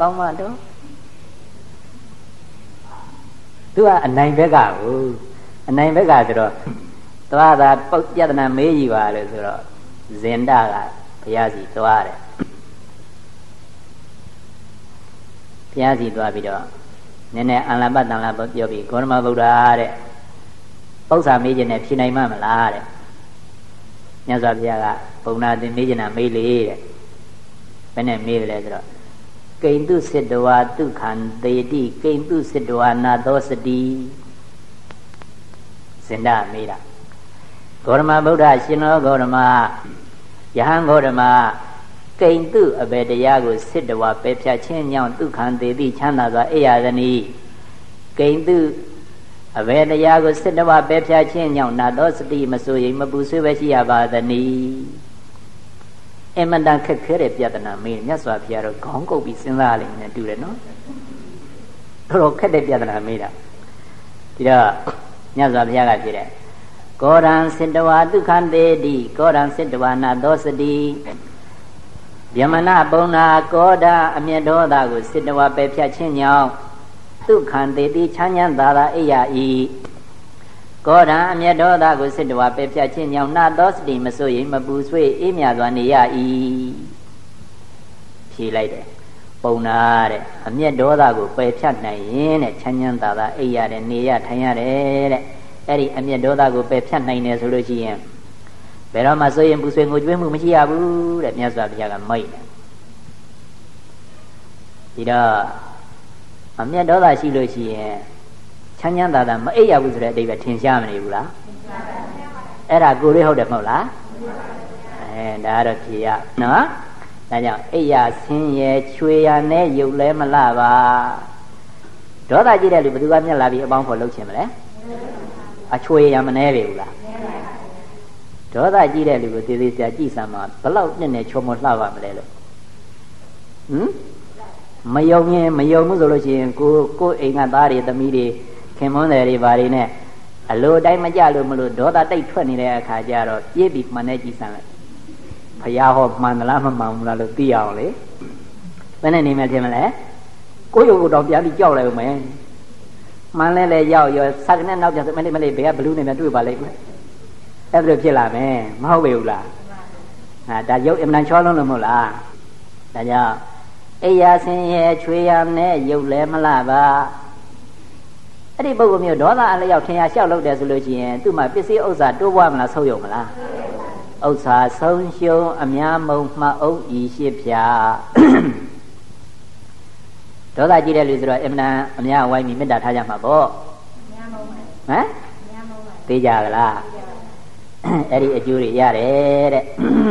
သူကအနိုင်ဘက်ကကိုအနိုင်ဘက်ကဆိုတော့သွားတာပုတ်ပြဿနာမေးကြည့်ပါလို့ဆိုတော့ဇင်ဒကဘုရားစီသွားတယ်ဘုရားစီသွားပြီးတော့နည်းနည်းအလပတ်တန်လာပြောပြီးဂေါရမဗုဒ္ဓတဲ့ပု္ပ္ပာမေးခြင်းနဲ့ဖြေနိုင်မှမလားတဲ့မြတ်စွာဘုရားကပုံနာတင်မေးခြင်းနဲ့မေးလေတဲ့ဘယ်နဲ့မေးတယ်လဲဆိုတော့ကိန္တုစစ်တဝါဒုက္ခံသေတိကိန္တုစစ်တဝါနာသောစတိစင်ဒမေးတာဂေါရမဗုဒ္ဓရှင်တော်ဂေါရမယဟန်ဂေါရမကိန္တုအဘယ်တရားကိုစစ်တဝါပယ်ဖြတ်ခြင်းကြောင့်ဒုက္ခံသေတိချမ်းသာစွာအိယာသနီကိန္တုအဘယ်တရားကိုစစ်တဝါပယ်ဖြတ်ခြင်းကြောင့်နာသောစတိမဆိုရင်မပူဆွေးပဲရှိရပါသနီအမတန်ခက်ခဲတဲ့ပြဿနာမေးမြတ်စွာဘုရားတော့ခေါင်းကုပ်ပြီးစဉ်းစားလိမ့်မယ်တူတယ်နော်တော်ခက်တဲ့ပြဿနာမေးတာဒီတော့မြတ်စွာဘုရားကပြောတယ်ကောရံစေတဝါဒုက္ခံတေတိကောရံစေတဝါနာသောစတိဗျမနပုံနာကောဒအမျက်ဒေါသကိုစေတဝါပယ်ဖြတ်ခြင်းကြောင့်ဒုက္ခံတေတိချမ်းချမ်းသာသာအိယာဤကောရံအမျက်ဒေါသကိုစေတဝါပယ်ဖြတ်ခြင်းကြောင့်နာသောစတိမဆိုရင်မပူဆွေးအေးမြစွာနေရ၏ဖြေလိုက်တယ်ပုံနာတဲ့အမျက်ဒေါသကိုပယ်ဖြတ်နိုင်ရင်တဲ့ချမ်းချမ်းသာသာအိယာတဲ့နေရထိုင်ရတယ်တဲ့အဲ့ဒီအမျက်ဒေါသကိုပယ်ဖြတ်နိုင်တယ်ဆိုလို့ရှိရင်ဘယ်တော့မှဆိုရင်ပူဆွေးငိုကြွေးမှုမရှိရဘူးတဲ့မြတ်စွာဘုရားကမိတ်တယ်ဒီတော့အမျက်ဒေါသရှိလို့ရှိရင်ချမ်းချမ်းသာသာမအိပ်ရဘူးဆိုတဲ့အဓိပ္ပာယ်ထင်ရှားမနေဘူးလားအဲ့ဒါကိုလေးဟုတ်တယ်မဟုတ်လားဒါကတော့ဖြေရနော်ဒါကြောင့်အိပ်ရဆင်းရဲချွေရနဲ့ရုပ်လဲမလှပါဒေါသကြည့်တဲ့လူဘယ်သူကမျက်လာပြီးအပေါင်းဖော်လုပ်ချင်မလဲအချွေရမနေပြီဘူးလားဒေါသကြည့်တဲ့လူကိုသေသေးချာကြည့်စမ်းမှာဘလောက်နဲ့နဲ့ချောမလှပါမလဲလို့မယုံရင်မယုံဘူးဆိုလို့ရှိရင်ကိုအိမ်ကသားတွေသမီးတွေခင်မွန်းတယ်တွေဘာတွေနဲ့အလိုတိုင်းမကြလို့မလို့ဒေါသတိတ်ထွက်နေတဲ့အခါကျတော့ပြေးပြီးမှန်နေကြည့်စမ်းလိုက်ဘုရားဟောမှန်သလားမမှန်ဘူးလားလို့သိအောင်လေဘယ်နဲ့နေမယ်ထင်မလဲကိုရုပ်ကိုတော့ပြန်ပြီးကြောက်လိုက်ဦးမယ်မှန်လဲလဲရောက်ရောစက္ကနဲ့နောက်ကျမလေးဘယ်ကဘလူးနေမြတွေ့ပါလိမ့်မယ်အဲ့ဒါဖြစ်လာမယ်မဟုတ်ပေဘူးလားဒါရုပ်အမှန်ချောလုံးလို့မဟုတ်လားဒါကြောင့်အိယာဆင်းရဲချွေရနဲ့ရုပ်လဲမလှပါအဲ့ဒီပုဂ္ဂိုလ်မျိုးဒေါသအလျောက်ထင်ရလျှောက်လုပ်တယ်ဆိုလို့ရှိရင်သူ့မှာပစ္စည်းဥစ္စာတိုးပွားမလားဆုပ်ယုံမလားဥစ္စာဆုံးရှုံးအများမုံမှအုပ်ဤရှိဖြာဒေါသကြည့်တဲ့လူဆိုတော့အမှန်အများဝိုင်းပြီးမေတ္တာထားကြမှာပေါ့ဟမ်သိကြကလားအဲ့ဒီအကျိုးတွေရတယ်တဲ့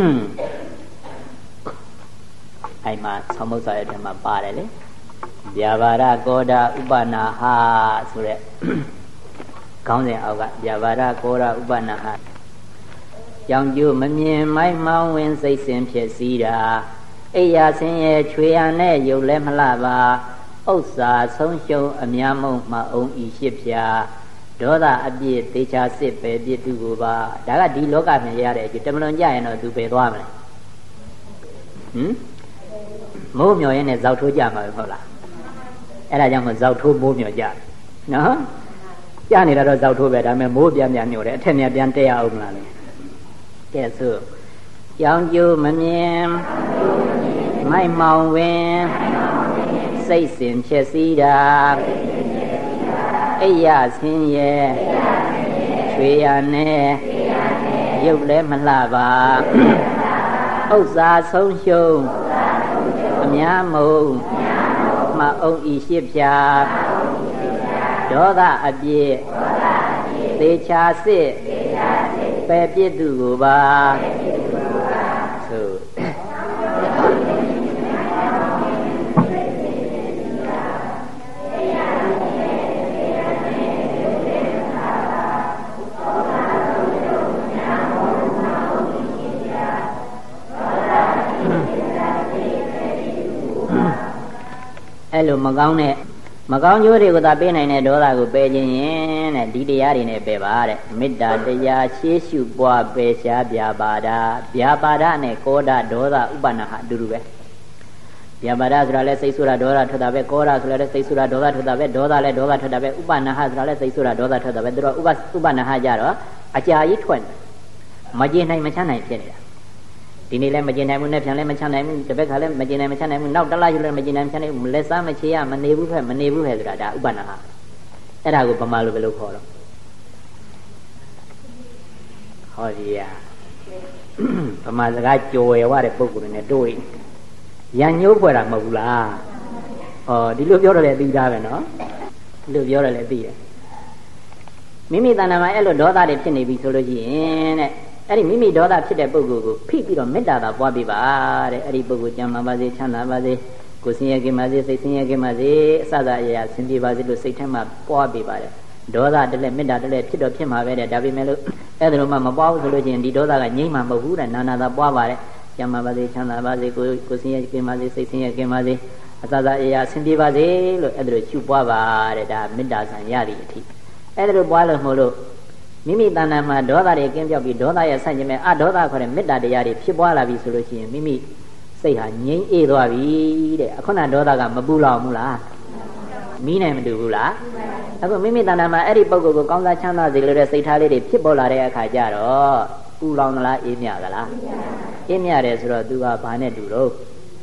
အဲ့မှာဆောင်းမုတ်စာရဲ့ထဲမှာပါတယ်လေဗျာပါရကောဒဥပနာဟဆိုတဲ့ခေါင်းစဉ်အောက်ကဗျာပါရကောဒဥပနာဟကြောင်ကျိုးမမြင်မိုက်မောင်းဝင်စိတ်စဉ်ဖြစ်စည်းတာအိယာဆင်းရဲချွေရနဲ့ရုပ်လဲမလှပါဥစ္စာဆုံးရှုံးအများမုံမှအုံဤရှိဖြာဒေါသအပြည့်သေချာစစ်ပဲပြစ်သူကိုပါဒါကဒီလောကမြင်ရတဲ့အကျိုးတမလွန်ကြရင်တော့သူပဲသွားမလဲမိုးမြော်ရင်လည်းဇောက်ထိုးကြမှာပဲဟုတ်လားအဲ့ဒါကြောင့်မို့ဇောက်ထိုးမိုးမြော်ကြနော်ကြားနေတာတော့ဇောက်ထိုးပဲဒါပေမဲ့မိုးပြန်ညို့တယ်အထက်မြန်ပြန်တက်ရအောင်လားလေကဲဆိုကြောင်ကျိုးမမြင်မိုက်မောင်ဝင်စိတ်စဉ်ဖြစ်စည်းတာအိယဆင်းရဲချွေရနဲ့ရုပ်လည်းမလှပါဥစ္စာဆုံးရှုံးအများမုံမအောင်ဤရှိဖြာဒေါသအပြည့်သေချာစစ်ပယ်ပြစ်သူကိုပါဆိုအဲ့လိုမကောင်းတဲ့မကောင်းကျိုးတွေကိုသာပေးနိုင်တဲ့ဒေါသကိုပယ်ခြင်းရင်တဲ့ဒီတရားတွေနဲ့ပယ်ပါတဲ့မေတ္တာတရားရှေးရှုပွားပယ်ရှားဗျာပါဒဗျာပါဒနဲ့ကောဒဒေါသဥပနာဟအတူတူပဲဗျာပါဒဆိုတာလဲစိတ်ဆိုးတာဒေါသထွက်တာပဲကောဒဆိုတာလဲစိတ်ဆိုးတာဒေါသထွက်တာပဲဒေါသလဲဒေါသထွက်တာပဲဥပနာဟဆိုတာလဲစိတ်ဆိုးတာဒေါသထွက်တာပဲသူတို့ဥပနာဟကြတော့အကြာကြီးထွက်မကျေနိုင်မချမ်းနိုင်ဖြစ်နေတာဒီနေ့လည်းမကျင်နိုင်ဘူးနဲ့ပြန်လည်းမချမ်းနိုင်ဘူးတစ်ဘက်ကလည်းမကျင်နိုင်မချမ်းနိုင်ဘူးနောက်တစ်လားယူလည်းမကျင်နိုင်မချမ်းနိုင်ဘူးလက်စားမချေရမနေဘူးဖက်မနေဘူးဖက်ဆိုတာဒါဥပနာဟအဲ့ဒါကိုဗမာလိုဘယ်လိုခေါ်တော့ဟောဒီရဗမာစကားကြော်ရွယ်တဲ့ပုံကိုယ်နဲ့တို့ရန်ညှိုးဖွဲ့တာမဟုတ်ဘူးလားဩဒီလိုပြောတော့လည်းသိတာပဲနော်ဒီလိုပြောတော့လည်းသိတယ်မိမိတဏ္ဍာမှာအဲ့လိုဒေါသတွေဖြစ်နေပြီဆိုလို့ရှိရင်တဲ့အဲ့ဒီမိမိဒေါသဖြစ်တဲ့ပုဂ္ဂိုလ်ကိုဖိပြီးတော့မေတ္တာသာပွားပေးပါတဲ့အဲ့ဒီပုဂ္ဂိုလ်ကျမ်းမာပါစေချမ်းသာပါစေကိုယ်ဆင်းရဲကင်းပါစေစိတ်ဆင်းရဲကင်းပါစေအစသာအရာဆင်းပြေပါစေလို့စိတ်ထဲမှာပွားပေးပါတယ်ဒေါသတလည်းမေတ္တာတလည်းဖြစ်တော့ဖြစ်မှာပဲတဲ့ဒါပေမဲ့လို့အဲ့ဒါလိုမှမပွားဘူးဆိုလို့ချင်းဒီဒေါသကငြိမ့်မှာမဟုတ်ဘူးတဲ့နာနာသာပွားပါတယ်ကျမ်းမာပါစေချမ်းသာပါစေကိုယ်ဆင်းရဲကင်းပါစေစိတ်ဆင်းရဲကင်းပါစေအစသာအရာဆင်းပြေပါစေလို့အဲ့ဒါလိုရှုပွားပါတဲ့ဒါမေတ္တာဆံရသည်အထိအဲ့ဒါလိုပွားလို့မဟုတ်လို့မိမိတဏ္ဍာမှာဒေါသတွေကင်းပြောက်ပြီးဒေါသရဲ့ဆန့်ကျင်မဲ့အဒေါသခေါ်တဲ့မေတ္တာတရားတွေဖြစ်ပွားလာပြီဆိုလို့ရှိရင်မိမိစိတ်ဟာငြိမ်းအေးသွားပြီတဲ့အခုနဒေါသကမပူလောင်ဘူးလားမီးနိုင်မတူဘူးလားအခုမိမိတဏ္ဍာမှာအဲ့ဒီပုဂ္ဂိုလ်ကိုကောင်းစားချမ်းသာစေလို့တဲ့စိတ်ထားလေးတွေဖြစ်ပေါ်လာတဲ့အခါကျတော့ပူလောင်သလားအေးမြသလားအေးမြတယ်ဆိုတော့ तू ကဘာနဲ့တူတော့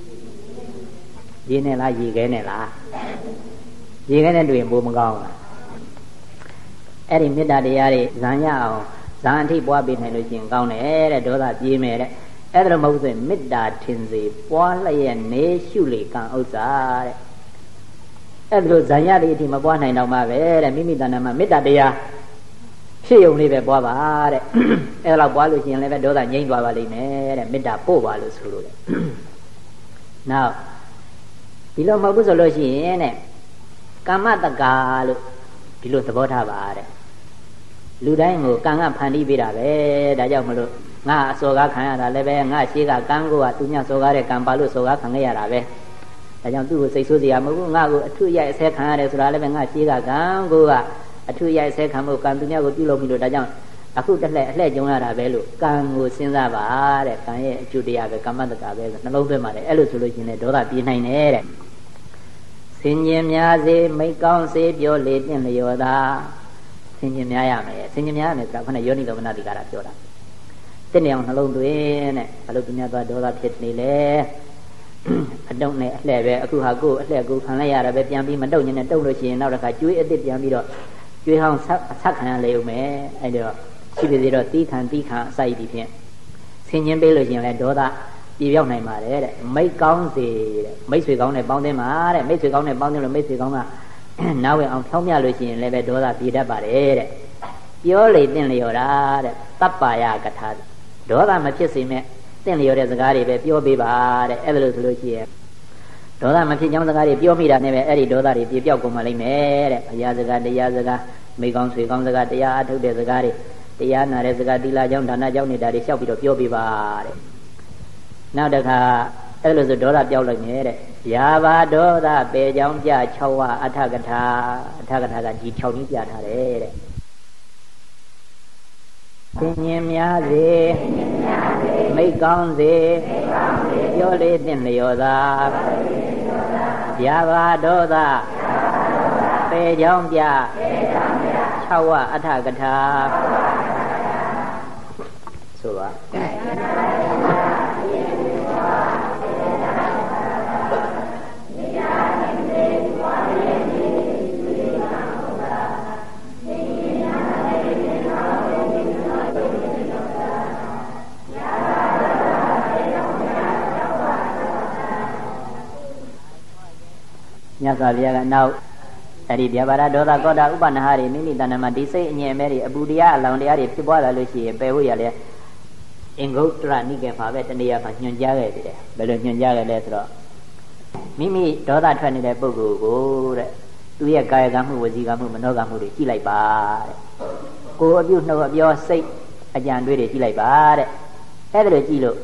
ရေနဲ့လားရေခဲနဲ့လားရေခဲနဲ့တူရင်ဘိုးမကောင်းလားအဲ့ဒီမေတ္တာတရားတွေဇံရအောင်ဇံအထိပွားပေးနိုင်လို့ရှိရင်ကောင်းတယ်တဲ့ဒေါသပြေးမယ်တဲ့အဲ့ဒါတော့မဟုတ်ဘူးဆိုရင်မေတ္တာထင်စေပွားလျက်နေရှုလေကံဥစ္စာတဲ့အဲ့ဒါလိုဇံရတွေအထိမပွားနိုင်တော့မှပဲတဲ့မိမိတဏ္ဍာမှာမေတ္တာတရားဖြစ်ုံလေးပဲပွားပါတဲ့အဲ့ဒါတော့ပွားလို့ရှိရင်လည်းပဲဒေါသငြိမ့်သွားပါလိမ့်မယ်တဲ့မေတ္တာပို့ပါလို့ဆိုလို့လေနောက်ဒီလိုမဟုတ်ဘူးဆိုလို့ရှိရင်တဲ့ကာမတက္ကာလို့ဒီလိုသဘောထားပါတဲ့လူတိုင်းကိုကံကဖန်တီးပေးတာပဲဒါကြောင့်မလို့ငါအစောကားခံရတာလည်းပဲငါရှိကကံကိုကသူမြစောကားတဲ့ကံပါလို့စောကားခံခဲ့ရတာပဲဒါကြောင့်သူ့ကိုစိတ်ဆိုးစရာမဟုတ်ဘူးငါကိုအထုရိုက်အဆဲခံရတယ်ဆိုတာလည်းပဲငါရှိကကံကိုကအထုရိုက်အဆဲခံမှုကံသူမြကိုပြုလုပ်ပြီးလို့ဒါကြောင့်အခုတစ်လှည့်အလှည့်ကြုံရတာပဲလို့ကံကိုစဉ်းစားပါတဲ့ကံရဲ့အကျိုးတရားပဲကမ္မတက္ကပဲနှလုံးသွင်းပါတယ်အဲ့လိုဆိုလို့ရှိရင်ဒေါသပြေးနိုင်တယ်တဲ့ဆင်ញင်များစေမိတ်ကောင်းစေပြောလေပြင့်လျော်သာဆင်ញင်များရမယ်ဆင်ញင်များရမယ်ဆိုတာခုနယောနိသောမနတိကာရပြောတာတင့်နေအောင်နှလုံးသွင်းတဲ့ဘာလို့သူများသွားဒေါသဖြစ်နေလဲအတုံးနဲ့အလှဲ့ပဲအခုဟာကိုအလှဲ့ကိုခံလိုက်ရတာပဲပြန်ပြီးမတုံညနဲ့တုံလို့ရှိရင်နောက်တစ်ခါကျွေးအစ်စ်ပြန်ပြီးတော့ကျွေးဟောင်းဆက်ခံရလေဦးမယ်အဲ့တော့ရှိပြီသေးတော့တီးခံအစာရည်ဒီဖြင့်ဆင်ញင်ပေးလို့ရှိရင်လည်းဒေါသပြေပြောက်နိုင်ပါတယ်တဲ့မိတ်ကောင်းစေတဲ့မိတ်ဆွေကောင်းနဲ့ပေါင်းသင်းပါတဲ့မိတ်ဆွေကောင်းနဲ့ပေါင်းသင်းလို့မိတ်ဆွေကောင်းကနားဝင်အောင်ဖြောင်းမြလို့ရှိရင်လည်းပဲဒေါသပြေတတ်ပါတယ်တဲ့ပြောလေတင့်လျော်တာတဲ့တပ္ပါယကထာဒေါသမဖြစ်စေမဲ့တင့်လျော်တဲ့စကားတွေပဲပြောပေးပါတဲ့အဲ့ဒါလို့ဆိုလို့ရှိရင်ဒေါသမဖြစ်ကြောင်းစကားတွေပြောမိတာနဲ့ပဲအဲ့ဒီဒေါသတွေပြေပြောက်ကုန်မှလိမ့်မယ်တဲ့ဘုရားစကားတရားစကားမိကောင်းဆွေကောင်းစကားတရားအထုတ်တဲ့စကားတွေတရားနာတဲ့စကားသီလကြောင့်ဒါနကြောင့်နေတာတွေလျှောက်ပြီးတော့ပြောပေးပါတဲ့နောက်တစ်ခါအဲ့လိုဆိုဒေါသပြောက်လိုက်မယ်တဲ့ယာဘာဒေါသပေကြောင်းကြ6ဝအထကထာကဒီ6နည်းပြထားတယ်တဲ့သင်ញင်များစေမိတ်ကောင်းစေပြောလေသင့်လျော်သာယာဘာဒေါသပေကြောင်းကြ6 ဝအထကထာဆိုပါမြတ်စွာဘုရားကနောက်အဲ့ဒီဗျာပါဒဒေါသကောတာဥပနာဟတွေမိမိတဏ္ဍာမှာဒီစိတ်အငြင်းအမဲတွေအပူတရားအလောင်တရားတွေဖြစ်ပွားလာလို့ရှိရင်ပယ်ဖို့ရလဲအင်္ဂုတ္တရနိကေမှာပဲတဏှာမှာညွှန်ကြားခဲ့တယ်ဘယ်လိုညွှန်ကြားခဲ့လဲဆိုတော့မိမိဒေါသထွက်နေတဲ့ပုဂ္ဂိုလ်ကိုတဲ့သူရဲ့ကာယကံမှုဝစီကံမှုမနောကံမှုတွေကြည့်လိုက်ပါတဲ့ကိုယ်အပြုနှုတ်အပြောစိတ်အကြံတွေးတွေကြည့်လိုက်ပါတဲ့အဲ့ဒါလိုကြည့်လို့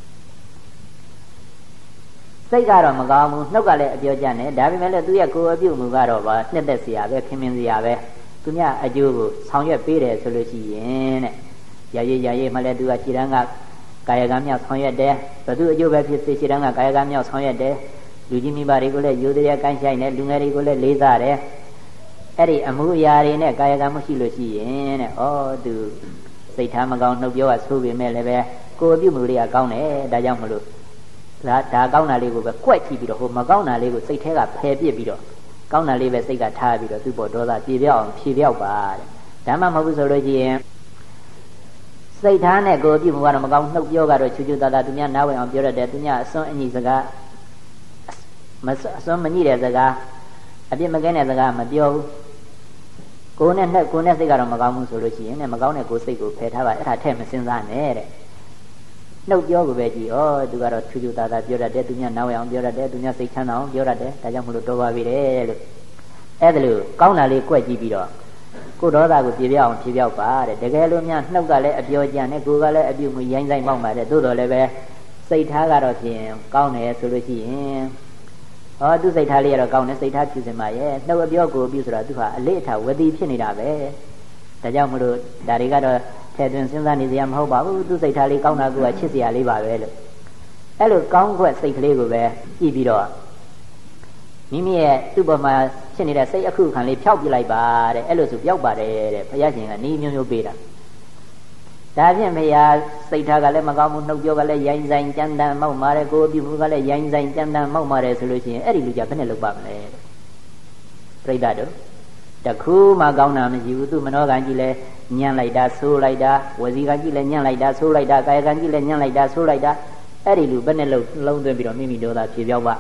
စိတ်ကတော့မကောင်းဘူးနှုတ်ကလည်းအပြောကြတယ်ဒါပေမဲ့လည်းသူရဲ့ကိုယ်အပြုမှုကတော့ဗာနှစ်သက်စရာပဲခင်မင်းစရာပဲသူများအကျိုးကိုဆောင်ရွက်ပေးတယ်ဆိုလို့ရှိရင်တဲ့ရရေးမှလည်းသူကခြေတန်းကကာယကံမြောက်ဆောင်ရွက်တယ်ဘသူအကျိုးပဲဖြစ်စေခြေတန်းကကာယကံမြောက်ဆောင်ရွက်တယ်လူကြီးမိဘတွေကိုလည်းယူသေးရကိုင်းဆိုင်တယ်လူငယ်တွေကိုလည်းလေးစားတယ်အဲ့ဒီအမှုအရာတွေနဲ့ကာယကံမှုရှိလို့ရှိရင်တဲ့ဩသူစိတ်ထားမကောင်းနှုတ်ပြောကဆိုးပေမဲ့လည်းပဲကိုယ်အပြုမှုတွေကကောင်းတယ်ဒါကြောင့်မလို့ဒါကောင်းတာလေးကိုပဲကွက်ကြည့်ပြီးတော့ဟိုမကောင်းတာလေးကိုစိတ်ထဲကဖယ်ပစ်ပြီးတော့ကောင်းတာလေးပဲစိတ်ကထားပြီးတော့သူ့ပေါ်ဒေါသပြေပြောက်အောင်ဖြေပြောက်ပါတဲ့ဒါမှမဟုတ်ဘူးဆိုလို့ရှိရင်စိတ်ထားနဲ့ကိုယ်ပြုမှုကတော့မကောင်းနှုတ်ပြောကတော့ချူချူတာတာသူများနားဝင်အောင်ပြောရတယ်သူများအစွန်းအညီစကားအစွန်းမညိတဲ့စကားအပြစ်မကင်းတဲ့စကားမပြောဘူးကိုယ်နဲ့စိတ်ကတော့မကောင်းဘူးဆိုလို့ရှိရင်မကောင်းတဲ့ကိုယ်စိတ်ကိုဖယ်ထားပါအဲ့ဒါထည့်မစဉ်းစားနဲ့တဲ့နှုတ်ပြောကိုပဲကြည့်ဩသူကတော့ချူချူတာတာပြောရတယ်သူများနားဝင်အောင်ပြောရတယ်သူများစိတ်ချမ်းသာအောင်ပြောရတယ်ဒါကြောင့်မလို့တော်ပါပြီတဲ့လို့အဲ့ဒါလို့ကောင်းတာလေးကွက်ကြည့်ပြီးတော့ကိုယ်ဒေါသကိုပြေပြောက်အောင်ဖြေပြောက်ပါတဲ့တကယ်လို့များနှုတ်ကလည်းအပြောကြံနဲ့ကိုယ်ကလည်းအပြုမှုရိုင်းဆိုင်ပေါက်ပါတယ်သို့တော်လည်းပဲစိတ်ထားကတော့ဖြင့်ကောင်းတယ်ဆိုလို့ရှိရင်သူစိတ်ထားလေးကတော့ကောင်းတယ်စိတ်ထားဖြူစင်ပါရဲ့နှုတ်အပြောကိုပြုဆိုတာသူဟာအလေးအထားဝတိဖြစ်နေတာပဲဒါကြောင့်မလို့ဒါတွေကတော့ထဲတွင်စဉ်းစားနေစရာမဟုတ်ပါဘူးသူစိတ်ထားလေးကောင်းတာကချစ်စရာလေးပါပဲလို့အဲ့လိုကောင်းခွက်စိတ်ကလေးကိုပဲကြည့်ပြီးတော့မိမိရဲ့သူ့ဘက်မှာဖြစ်နေတဲ့စိတ်အခုခံလေးဖျောက်ပြလိုက်ပါတဲ့အဲ့လိုဆိုပြောက်ပါတယ်တဲ့ဘုရားရှင်ကနီးမျိုးမျိုးပေးတာဒါဖြင့်ဘုရားစိတ်ထားကလည်းမကောင်းဘူးနှုတ်ပြောကလည်းရိုင်းဆိုင်ကြမ်းတမ်းမောက်မာတယ်ကိုယ်ပြုမှုကလည်းရိုင်းဆိုင်ကြမ်းတမ်းမောက်မာတယ်ဆိုလို့ရှိရင်အဲ့ဒီလူကြဘယ်နဲ့လုပ်ပါမလဲပြိတ္တတို့တခုမှကောင်းတာမရှိဘူးသူမနောကံကြီးလဲညံ့လိုက်တာဆိုးလိုက်တာဝစီကံကြီးလဲညံ့လိုက်တာဆိုးလိုက်တာကာယကံကြီးလဲညံ့လိုက်တာဆိုးလိုက်တာအဲ့ဒီလူဘယ်နဲ့လုံးသွင်းပြီးတော့မိမိဒေါသဖြေပြောက်ပါ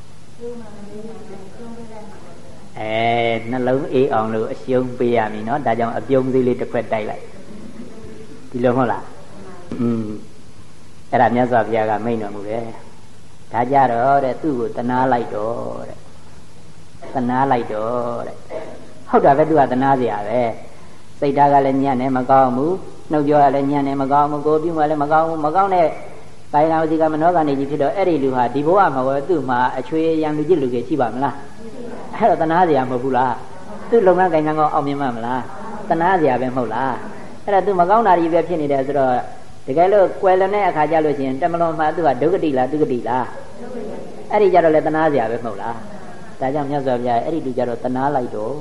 နှလုံးအေးအောင်လို့အရှုံးပေးရမည်နော်ဒါကြောင့်အပြုံးသေးလေးတစ်ခွက်တိုက်လိုက်ဒီလိုမဟုတ်လားအဲ့ဒါမြတ်စွာဘုရားကမိန့်တော်မူတယ်ဒါကြတော့တဲ့သူ့ကိုတနာလိုက်တော့တဲ့တနာလိုက်တော့တဲ့ဟုတ်တာပဲသူကတနာစရာပဲစိတ်ဓာတ်ကလည်းညံ့နေမကောင်းဘူးနှုတ်ပြောရလည်းညံ့နေမကောင်းဘူးကိုယ်ပြုမှလည်းမကောင်းဘူးမကောင်းတဲ့ကာယကံဝစီကံမနောကံတွေကြီးဖြစ်တော့အဲ့ဒီလူဟာဒီဘဝမှာပဲသူ့မှာအချွေရံလူကြီးလူကြီးရှိပါမလားအဲ့တော့တနာစရာမဟုတ်ဘူးလားသူ့လုပ်ငန်းကိုင်ငန်းကောအောင်မြင်မှာမလားတနာစရာပဲမဟုတ်လားအဲ့ဒါသူမကောင်းတာကြီးပဲဖြစ်နေတယ်ဆိုတော့တကယ်လို့ကွယ်လွန်တဲ့အခါကျလို့ရှိရင်တမလွန်မှာသူကဒုက္ခတိလားဒုက္ခတိလားအဲ့ဒီကြတော့လေတနာစရာပဲမဟုတ်လားဒါကြောင့်မြတ်စွာဘုရားအဲ့ဒီလူကြတော့တနာလိုက်တော့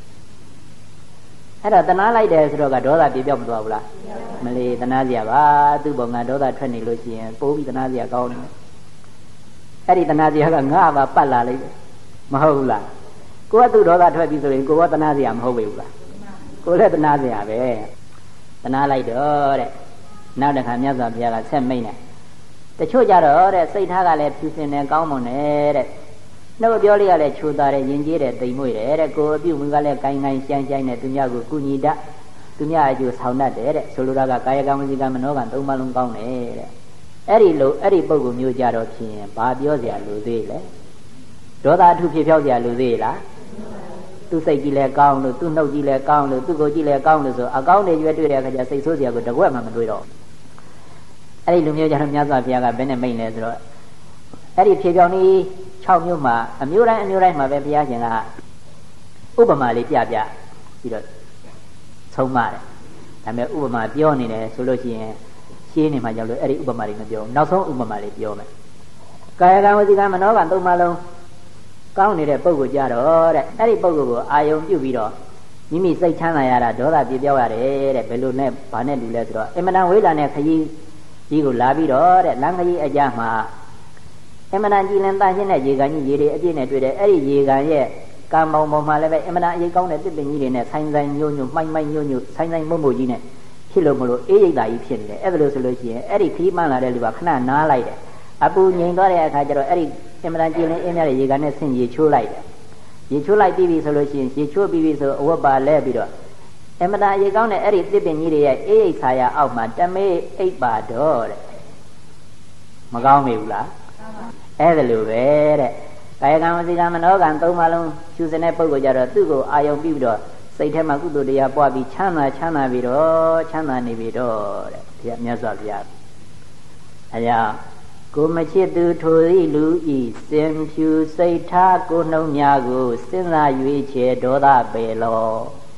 အဲ့တော့တနာလိုက်တယ်ဆိုတော့ကဒေါသပြေပြောက်မသွားဘူးလားမလီတနာစရာပါသူ့ဘောငါဒေါသထွက်နေလို့ရှိရင်ပိုးပြီးတနာစရာကောင်းတယ်အဲ့ဒီတနာစရာကငါ့ဘာပတ်လာလိုက်မဟုတ်ဘူးလားကိုကသူ့ဒေါသထွက်ပြီဆိုရင်ကိုကတနာစရာမဟုတ်ဘူးလားကိုလည်းတနာစရာပဲတနာလိုက်တော့တဲ့နောက်တစ်ခါမြတ်စွာဘုရားကဆက်မိတ်နေတချို့ကြတော့တဲ့စိတ်ထားကလည်းဖြူစင်တယ်ကောင်းမွန်တယ်တဲ့နှုတ်ပြောလေးကလည်းချိုးသားတယ်ယဉ်ကျေးတယ်တိမ်မွေ့တယ်တဲ့ကိုယ်အပြုမှုကလည်းကိုင်းကိုင်းရှမ်းရှမ်းနဲ့သူများကိုကုညီတတ်သူများအကျိုးဆောင်တတ်တယ်တဲ့ဆိုလိုတာကကာယကံဝစီကံမနောကံသုံးပါလုံးကောင်းတယ်တဲ့အဲ့ဒီပုဂ္ဂိုလ်မျိုးကြတော့ဖြင့်ဘာပြောစရာလိုသေးလဲဒေါသအထုဖြစ်ဖြောက်စရာလိုသေးလားသူစိတ်ကြီးလည်းကောင်းလို့သူနှုတ်ကြီးလည်းကောင်းလို့သူကိုယ်ကြီးလည်းကောင်းလို့ဆိုအကောင်းတွေရွေးတွေ့တဲ့အခါကျစိတ်ဆိုးစရာကိုတကွက်မှမတွေ့တော့အဲ့ဒီလူမျိုးကြတော့မြတ်စွာဘုရားကဘယ်နဲ့မိတ်လဲဆိုတော့အဲ့ဒီဖြေပြောင်းကြီး6မျိုးမှာအမျိုးတိုင်းမှာပဲဘုရားရှင်ကဥပမာလေးပြပြီးတော့ဆုံးမတယ်ဒါပေမဲ့ဥပမာပြောနေတယ်ဆိုလို့ရှိရင်ရှင်းနေမှကြောက်လို့အဲ့ဒီဥပမာလေးမပြောဘူးနောက်ဆုံးဥပမာလေးပြောမယ်ကာယကံဝစီကံမနောကံသုံးပါလုံးကောင်းနေတဲ့ပုဂ္ဂိုလ်ကြတော့တဲ့အဲ့ဒီပုဂ္ဂိုလ်ကိုအာယုံပြုပြီးတော့မိမိစိတ်ချမ်းသာရတာဒေါသပြပြောက်ရတယ်တဲ့ဘယ်လိုနဲ့ဘာနဲ့လူလဲဆိုတော့အင်မတန်ဝိဒါနဲ့ခကြီးကြီးကိုလာပြီးတော့တဲ့လမ်းခကြီးအကြမှာအင်မတန်ကြည်လင်တန်ရှင်းတဲ့ရေကန်ကြီးရေတွေအပြည့်နဲ့တွေ့တယ်အဲ့ဒီရေကန်ရဲ့ကံပေါင်းပေါ်မှာလည်းပဲအင်မတန်အရေးကောင်းတဲ့တစ်ပင်ကြီးတွေနဲ့ဆိုင်ဆိုင်ညို့ညို့မှိုင်းမှိုင်းညို့ညို့ဆိုင်ဆိုင်မုံမုံကြီးနဲ့ဖြစ်လို့မလို့အေးရိပ်သာကြီးဖြစ်နေတယ်အဲ့ဒါလို့ဆိုလို့ရှိရင်အဲ့ဒီခီးမှန်းလာတဲ့လူကခဏနားလိုက်တယ်အပူငြိမ်သွားတဲ့အခါကျတော့အဲ့ဒီအင်မတန်ကြည်လင်အင်းမြတဲ့ရေကန်နဲ့ဆင်းရေချိုးလိုက်တယ်ရေချိုးလိုက်ပြီးပြီဆိုလို့ရှိရင်ရေချိုးပြီးပြီဆိုအဝတ်ပါလဲပြီးတော့အင်မတန်အရေးကောင်းတဲ့အဲ့ဒီတစ်ပင်ကြီးတွေရဲ့အေးရိပ်ဆာရအောက်မှာတမေးအိပ်ပါတော့တဲ့မကောင်းမိဘူးလားအဲ့ဒါလိုပဲတဲ့ကာယကံဝစီကံမနောကံသုံးပါလုံးရှုစတဲ့ပုဂ္ဂိုလ်ကြတော့သူ့ကိုအာယုံပြီးပြီးတော့စိတ်ထဲမှာကုသိုလ်တရားပွားပြီးချမ်းသာပြီးတော့ချမ်းသာနေပြီတော့တဲ့ဘုရားမြတ်စွာဘုရားအဲကြောင့်ကိုမချစ်သူထိုသည့်လူဤစင်ဖြူစိတ်ထားကိုနှုံများကိုစဉ်းစားရွေးချယ်ဒေါသပေလော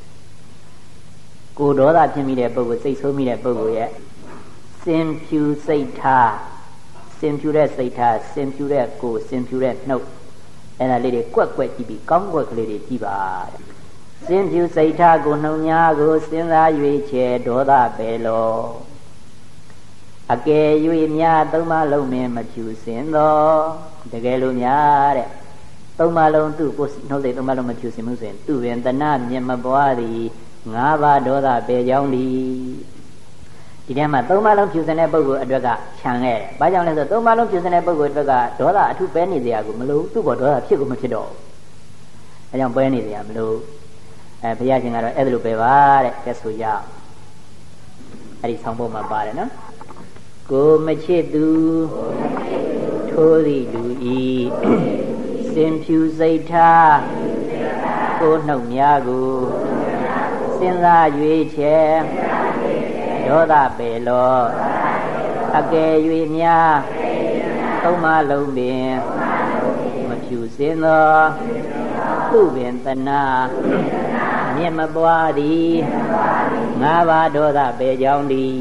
ကိုဒေါသဖြစ်မိတဲ့ပုဂ္ဂိုလ်စိတ်ဆိုးမိတဲ့ပုဂ္ဂိုလ်ရဲ့စင်ဖြူစိတ်ထားစင်ဖြူတဲ့စိတ်ထားစင်ဖြူတဲ့ကိုစင်ဖြူတဲ့နှုတ်အဲ့ဒါလေးတွေကွက်ကွက်ကြည့်ပြီးကောင်းကွက်ကလေးတွေကြည့်ပါတဲ့စင်ဖြူစိတ်ထားကိုနှုံများကိုစဉ်းစားရွေးချယ်ဒေါသပေလောအကယ်၍များသုံးပါလုံးမင်းမဖြူစင်သောတကယ်လို့များတဲ့သုံးပါလုံးသူ့ကိုနှုတ်စိတ်သုံးပါလုံးမဖြူစင်မှုဆိုရင်သူပင်တဏမြင်မပွားသည်၅ပါးဒေါသပေကြောင်းသည်ဒီထဲမှာသုံးပါလုံးဖြူစင်တဲ့ပုဂ္ဂိုလ်အတွက်ကခြံခဲ့တယ်။ဘာကြောင့်လဲဆိုတော့သုံးပါလုံးဖြူစင်တဲ့ပုဂ္ဂိုလ်အတွက်ကဒေါသအထုပဲနေစရာကိုမလိုသူ့ဘောဒေါသဖြစ်ကိုမဖြစ်တော့ဘူး။အဲကြောင့်ပဲနေစရာမလိုဘုရားရှင်ကတော့အဲ့ဒါလိုပဲပါတဲ့ကဲဆိုကြအဲ့ဒီဆောင်းဖို့မှာပါတယ်နော်ကိုမချစ်သူထိုးသည့်လူဤစင်ဖြူစိတ်ထားကိုနှုတ်များကိုစဉ်းစားရွေးချယ်ဒေါသပေလောအကယ်၍များသုံးပါလုံးပင်မဖြူစင်သောသူပင်တနာမြင့်မပွားသည်၅ပါးဒေါသပေကြောင်းသည်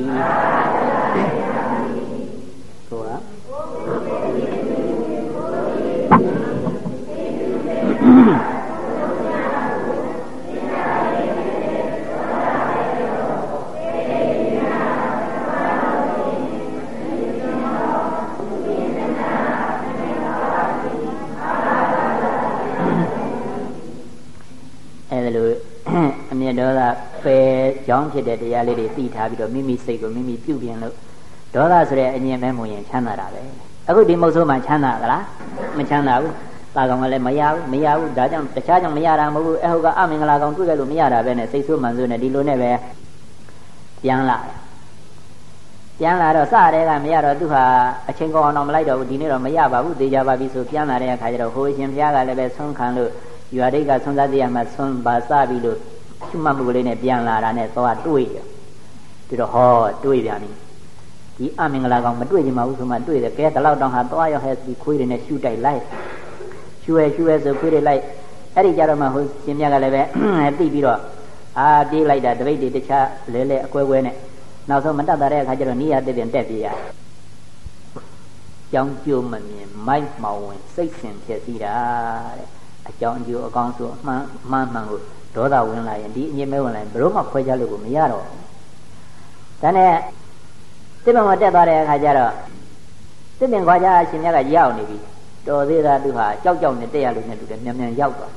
ဆိုဟာအမြတ်ဒေါသပယ်ကြောင်းဖြစ်တဲ့တရားလေးတွေသိထားပြီးတော့မိမိစိတ်ကိုမိမိပြုပြင်လို့ဒေါသဆိုတဲ့အငြင်းမဲ့မှုရင်ချမ်းသာတာပဲအခုဒီမုတ်ဆိုးမှချမ်းသာသလားမချမ်းသာဘူးတာကောင်ကလည်းမရဘူးဒါကြောင့်တခြားကြောင့်မရတာမဟုတ်ဘူးအဟုတ်ကအမင်္ဂလာကောင်တွေ့ခဲ့လို့မရတာပဲနဲ့စိတ်ဆိုးမှန်ဆိုးနဲ့ဒီလိုနဲ့ပဲပြန်လာတော့စတဲ့ကမရတော့သူဟာအချိန်ကောင်းအောင်မလိုက်တော့ဘူးဒီနေ့တော့မရပါဘူးသေချာပါပြီဆိုပြန်လာတဲ့အခါကျတော့ဟိုရှင်ဘုရားကလည်းပဲဆုံးခံလို့ရွာဒိတ်ကဆုံးသားတရားမှဆုံးပါစပြီးလို့ရှုမှတ်မှုကလေးနဲ့ပြန်လာတာနဲ့သွားတွေ့တယ်ပြီးတော့ဟောတွေ့ပြန်ပြီဒီအမင်္ဂလာကောင်မတွေ့ချင်ပါဘူးဆိုမှတွေ့တယ်ကဲဒီလောက်တောင်ဟာသွားရောက်ဟဲ့ဒီခွေးတွေနဲ့ရှုတိုက်လိုက်ရှုရဲဆိုခွေးတွေလိုက်အဲ့ဒီကြတော့မှဟိုရှင်မြတ်ကလည်းပဲသိပြီးတော့ပြေးလိုက်တာတပိတ်တွေတခြားလဲအကွဲနဲ့နောက်ဆုံးမတက်တဲ့အခါကျတော့နိယတဲ့တက်ပြေးရကြောင်းကျိုးမမြင်မိုက်မောင်ဝင်စိတ်ဆင်ဖြစ်စီတာတဲ့အကြောင်းအကျိုးအကောင်းဆုံးအမှန်ကိုဒေါသဝင်လာရင်ဒီအငြင်းမဲဝင်လာရင်ဘယ်တော့မှခွဲခြားလို့ကိုမရတော့ဒါနဲ့တစ်ပင်မှာတက်သွားတဲ့အခါကျတော့တစ်ပင်ခွာကြအရှင်မြတ်ကရောက်နေပြီတော်သေးတာသူဟာကြောက်နဲ့တက်ရလို့နဲ့တူတယ်မြန်ရောက်သွား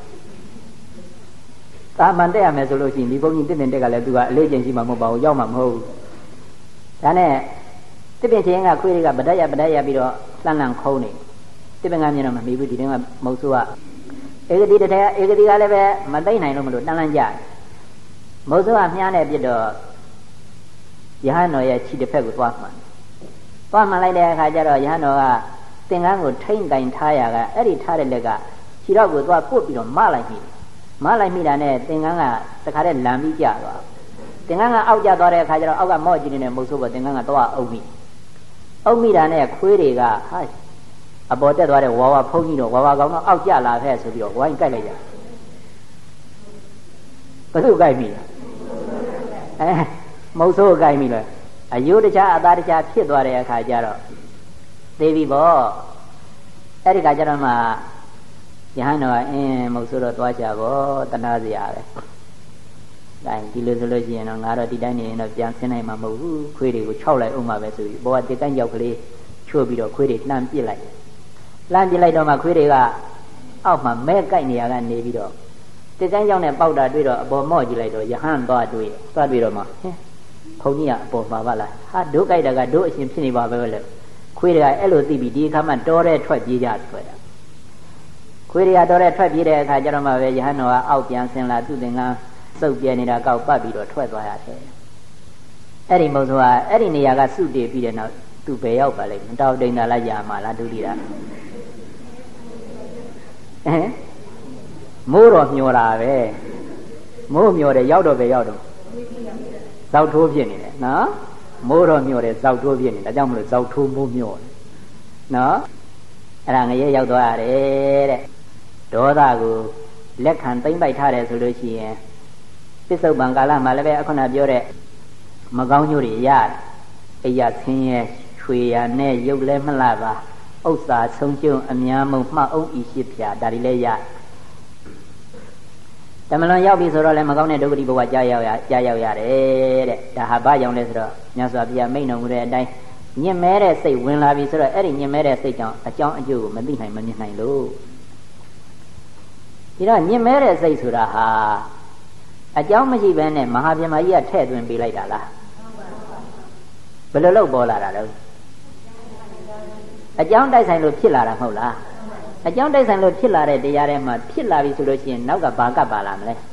သာမန်တက်ရမယ်ဆိုလို့ရှိရင်ဒီဘုန်းကြီးတစ်ပင်တက်ကလည်းသူကအလေးချိန်ရှိမှမဟုတ်ပါဘူးရောက်မှမဟုတ်ဘူးဒါနဲ့တစ်ပင်ချင်းကခွေးတွေကပဒတ်ရပြီးတော့လှန်ခုံးနေတစ်ပင်ကမြင်တော့မမီဘူးဒီတင်းကမုတ်ဆိုးကဧကတိတည်းဧကတိကလည်းပဲမသိနိုင်လို့မလို့တန်းလန်းကြမုတ်ဆိုးကမြားနေပြတော့ယဟန်တော်ရဲ့ခြေတစ်ဖက်ကိုသွားမှန်လိုက်တဲ့အခါကျတော့ယဟန်တော်ကသင်္ကန်းကိုထိမ့်တိုင်ထားရကအဲ့ဒီထားတဲ့လက်ကခြေတော့ကိုသွားပုတ်ပြီးတော့မလိုက်မိတာနဲ့သင်္ကန်းကတခါတည်းလမ်းပြီးကျသွားသင်္ကန်းကအောက်ကျသွားတဲ့အခါကျတော့အောက်ကမော့ကြည့်နေတဲ့မုတ်ဆိုးပေါ်သင်္ကန်းကသွားအုပ်မိတာနဲ့ခွေးတွေကဟာအပေါ်တက်သွားတဲ့ဝါဖုံးကြီးတော့ဝါကောင်တော့အောက်ကျလာခဲ့ဆိုပြီးတော့ဝိုင်းကြိုက်လိုက်ကြဘယ်သူကြိုက်မိလဲမုတ်ဆိုးကြိုက်မိလဲအယိုးတခြားအသားတခြားဖြစ်သွားတဲ့အခါကျတော့သေပြီပေါ့အဲ့ဒီခါကျတော့မှယဟန်တော်ကမုတ်ဆိုးတော့သွားကြပေါ့တနာစရာပဲဒါဒီလိုဆိုလို့ရှိရင်တော့ငါတော့ဒီတိုင်းနေရင်တော့ပြန်ဆင်းနိုင်မှာမဟုတ်ဘူးခွေးတွေကိုခြောက်လိုက်အောင်ပါပဲဆိုပြီးဘောကဒီကန်းရောက်ကလေးချိုးပြီးတော့ခွေးတွေလှမ်းပစ်လိုက်တော့မှခွေးတွေကအောက်မှာမဲကြိုက်နေရကနေပြီးတော့ဒီကန်းရောက်နဲ့ပေါက်တာတွေ့တော့အပေါ်မော့ကြည့်လိုက်တော့ယဟန်သွားတွေ့တော့မှဟင်းဘုံကြီးကအပေါ်မှာပါလားဟာဒုကြိုက်တာကဒုအရှင်ဖြစ်နေပါပဲလေခွေးတွေကအဲ့လိုသိပြီးဒီအခါမှတော်တဲ့ထွက်ပြေးကြဆိုတာခွေးတွေကတော်တဲ့ထွက်ပြေးတဲ့အခါကျတော့မှပဲယဟန်တော်ကအောက်ပြန်ဆင်းလာသူ့သင်္ကန်းစုပ်ပြဲနေတာကောက်ပတ်ပြီးတော့ထွက်သွားရတယ်အဲ့ဒီမုံဆိုတာအဲ့ဒီနေရာကစုတည်ပြီးတဲ့နောက်သူဘယ်ရောက်ပါလိမ့်မတောက်တိန်သာလားယာမှာလားဒုတိယမိုးတော်မျောတာပဲမိုးမျောတယ်ရောက်တော့ပဲရောက်တော့ဇောက်ထိုးဖြစ်နေတယ်နော်မိုးတော်မျောတယ်ဇောက်ထိုးဖြစ်နေဒါကြောင့်မလို့ဇောက်ထိုးမိုးမျောတယ်နော်အဲ့ဒါငရဲရောက်သွားရတယ်တဲ့ဒေါသကိုလက်ခံသိမ့်ပိုက်ထားတယ်ဆိုလို့ရှိရင်ပစ္စုပန်ကာလမှာလည်းပဲအခုနပြောတဲ့မကောင်းကျိုးတွေရတယ်အိယာဆင်းရဲရွှေရနဲ့ရုပ်လည်းမလှပါဥစ္စာဆုံးကျုံအများမုံမှတ်အောင်ဤရှိဖြာဒါတွေလည်းရတမလွန်ရောက်ပြီဆိုတော့လည်းမကောင်းတဲ့ဒုက္ခတိဘဝကြာရောက်ရတယ်တဲ့ဒါဟာဘာကြောင့်လဲဆိုတော့မြတ်စွာဘုရားမိန့်တော်မူတဲ့အတိုင်းညင်မဲတဲ့စိတ်ဝင်လာပြီဆိုတော့အဲ့ဒီညင်မဲတဲ့စိတ်ကြောင့်အကြောင်းအကျိုးကိုမသိနိုင်မမြင်နိုင်လို့ဒီတော့ညင်မဲတဲ့စိတ်ဆိုတာဟာအကြောင်းမရှိဘဲနဲ့မဟာပြမကြီးကထည့်သွင်းပေးလိုက်တာလားဘယ်လိုလုပ်ပေါ်လာတာလဲအကြောင်းတိုက်ဆိုင်လို့ဖြစ်လာတာမဟုတ်လားအကြောင်းတိုက်ဆိုင်လို့ဖြစ်လာတဲ့တရားတွေမှာဖြစ်လာပြီဆိုလို့ရှိရင်နောက်ကဘာကပ်ပါလာမလဲ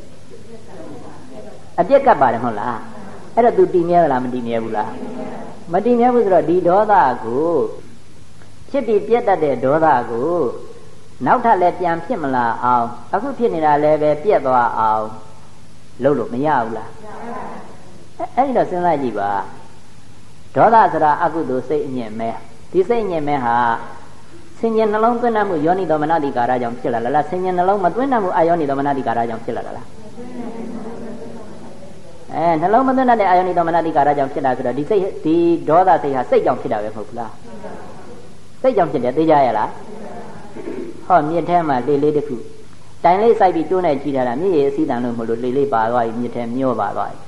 အပြက်ကပ်ပါတယ်မဟုတ်လားအဲ့တော့ तू တည်မြဲလားမတည်မြဲဘူးလားမတည်မြဲဘူးဆိုတော့ဒီဒေါသကိုဖြစ်ပြီးပြတ်တတ်တဲ့ဒေါသကိုနောက်ထပ်လည်းပြန်ဖြစ်မလာအောင်အခုဖြစ်နေတာလည်းပဲပြတ်သွားအောင်လုပ်လို့မရဘူးလားအဲ့ဒီတော့စဉ်းစားကြည့်ပါဒေါသဆိုတာအကုသိုလ်စိတ်အညစ်အမဲဒီစိတ်အညစ်အမဲဟာဆင်ញံနှလုံးသွင်းတတ်မှုယောနိသောမနတိကာရကြောင့်ဖြစ်လာလားဆင်ញံနှလုံးမသွင်းတတ်မှုအာယောနိသောမနတိကာရကြောင့်ဖြစ်လာလားနှလုံးမသွင်းတတ်တဲ့အာယောနိသောမနတိကာရကြောင့်ဖြစ်လာဆိုတော့ဒီစိတ်ဒီဒေါသစိတ်ဟာစိတ်ကြောင့်ဖြစ်တာပဲမဟုတ်ဘူးလားစိတ်ကြောင့်ဖြစ်တယ်သိကြရလားဟောမြစ်ထဲမှာလေလေးတစ်ခုတိုင်လေးစိုက်ပြီးတွန်းနေကြည့်တာမြစ်ရည်အစီတန်လို့မလို့လေလေးပါသွားပြီမြစ်ထဲမျောပါသွားပြီ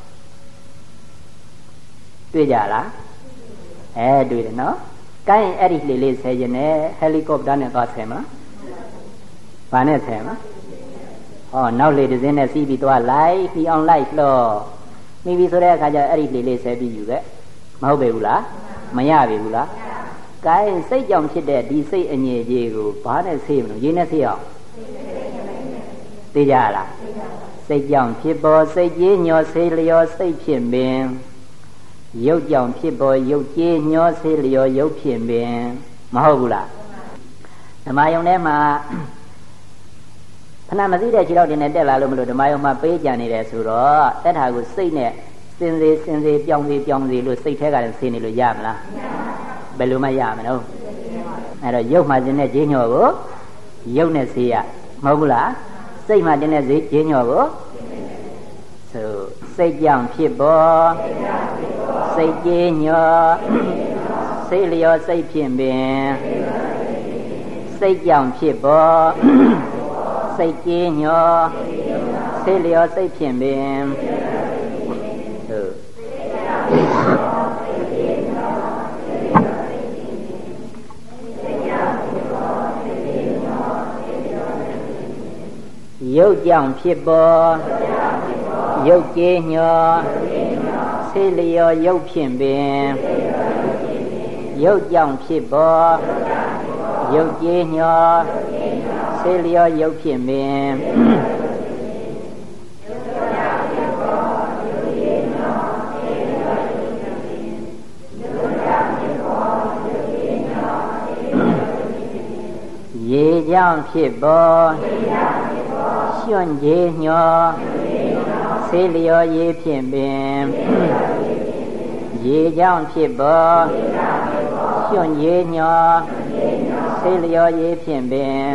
တွေ့ကြလားတွေ့တယ်နော်ကိုင်းအဲ့ဒီလေလေးဆဲခြင်းနဲ့ဟယ်လီကော်ပတာနဲ့သွားဆဲမလားဘာနဲ့ဆဲမလားဟောနောက်လေတစ်စင်းနဲ့စီးပြီးသွားလိုက်ပြီးအောင်လိုက်လို့မိပြီဆိုတဲ့အခါကျအဲ့ဒီလေလေးဆဲပြီးယူခဲ့မဟုတ်ပေဘူးလားမရပေဘူးလားကိုင်းစိတ်ကြောင့်ဖြစ်တဲ့ဒီစိတ်အငြိကြီးကိုဘာနဲ့ဆေးမလို့ရေးနဲ့ဆေးအောင်သိကြလားစိတ်ကြောင့်ဖြစ်ပေါ်စိတ်ကြီးညောဆေးလျောစိတ်ဖြစ်ပင်ရုပ်ကြောင့်ဖြစ်ပေါ်ရုပ်ကြီးညောဆေးလျောရုပ်ဖြစ်ပင်မဟုတ်ဘူးလားဓမ္မယုံထဲမှာခဏမသိတဲ့ခြေထောက်တင်နဲ့တက်လာလို့မလို့ဓမ္မယုံမှာပေးကြံနေတယ်ဆိုတော့တက်တာကိုစိတ်နဲ့စင်စေပြောင်းစေလို့စိတ်ထဲကလည်းဆင်းနေလို့ရမလားဘယ်လိုမှရမလို့အဲ့တော့ရုပ်မှတင်တဲ့ဈေးညောကိုရုပ်နဲ့ဆေးရမဟုတ်ဘူးလားစိတ်မှတင်တဲ့ဈေးညောကိုဆိုစိတ်ကြောင့်ဖြစ်ပေါ်စိတ်ကြီးညောစိတ်လျောစိတ်ဖြစ်ပင်စိတ်ကြောင့်ဖြစ်ပေါ်စိတ်ကြီးညောစိတ်လျောစိတ်ဖြစ်ပင်ရုပ်ကြောင့်ဖြစ်ပေါ်ရုပ်ကြီးညောဆေးလျောရုပ်ဖြစ်ပင်ရုပ်ကြောင့်ဖြစ်ပေါ်ရုပ်ကြီးညောဆေးလျောရုပ်ဖြစ်ပင်ရေကြောင့်ဖြစ်ပေါ်ရွှွန့်ကြီးညောဆေးလျောရေဖြစ်ပင်ရေကြောင့်ဖြစ်ပေါ်ရွှွန့်ကြီးညောဆေးလျောရေဖြစ်ပင်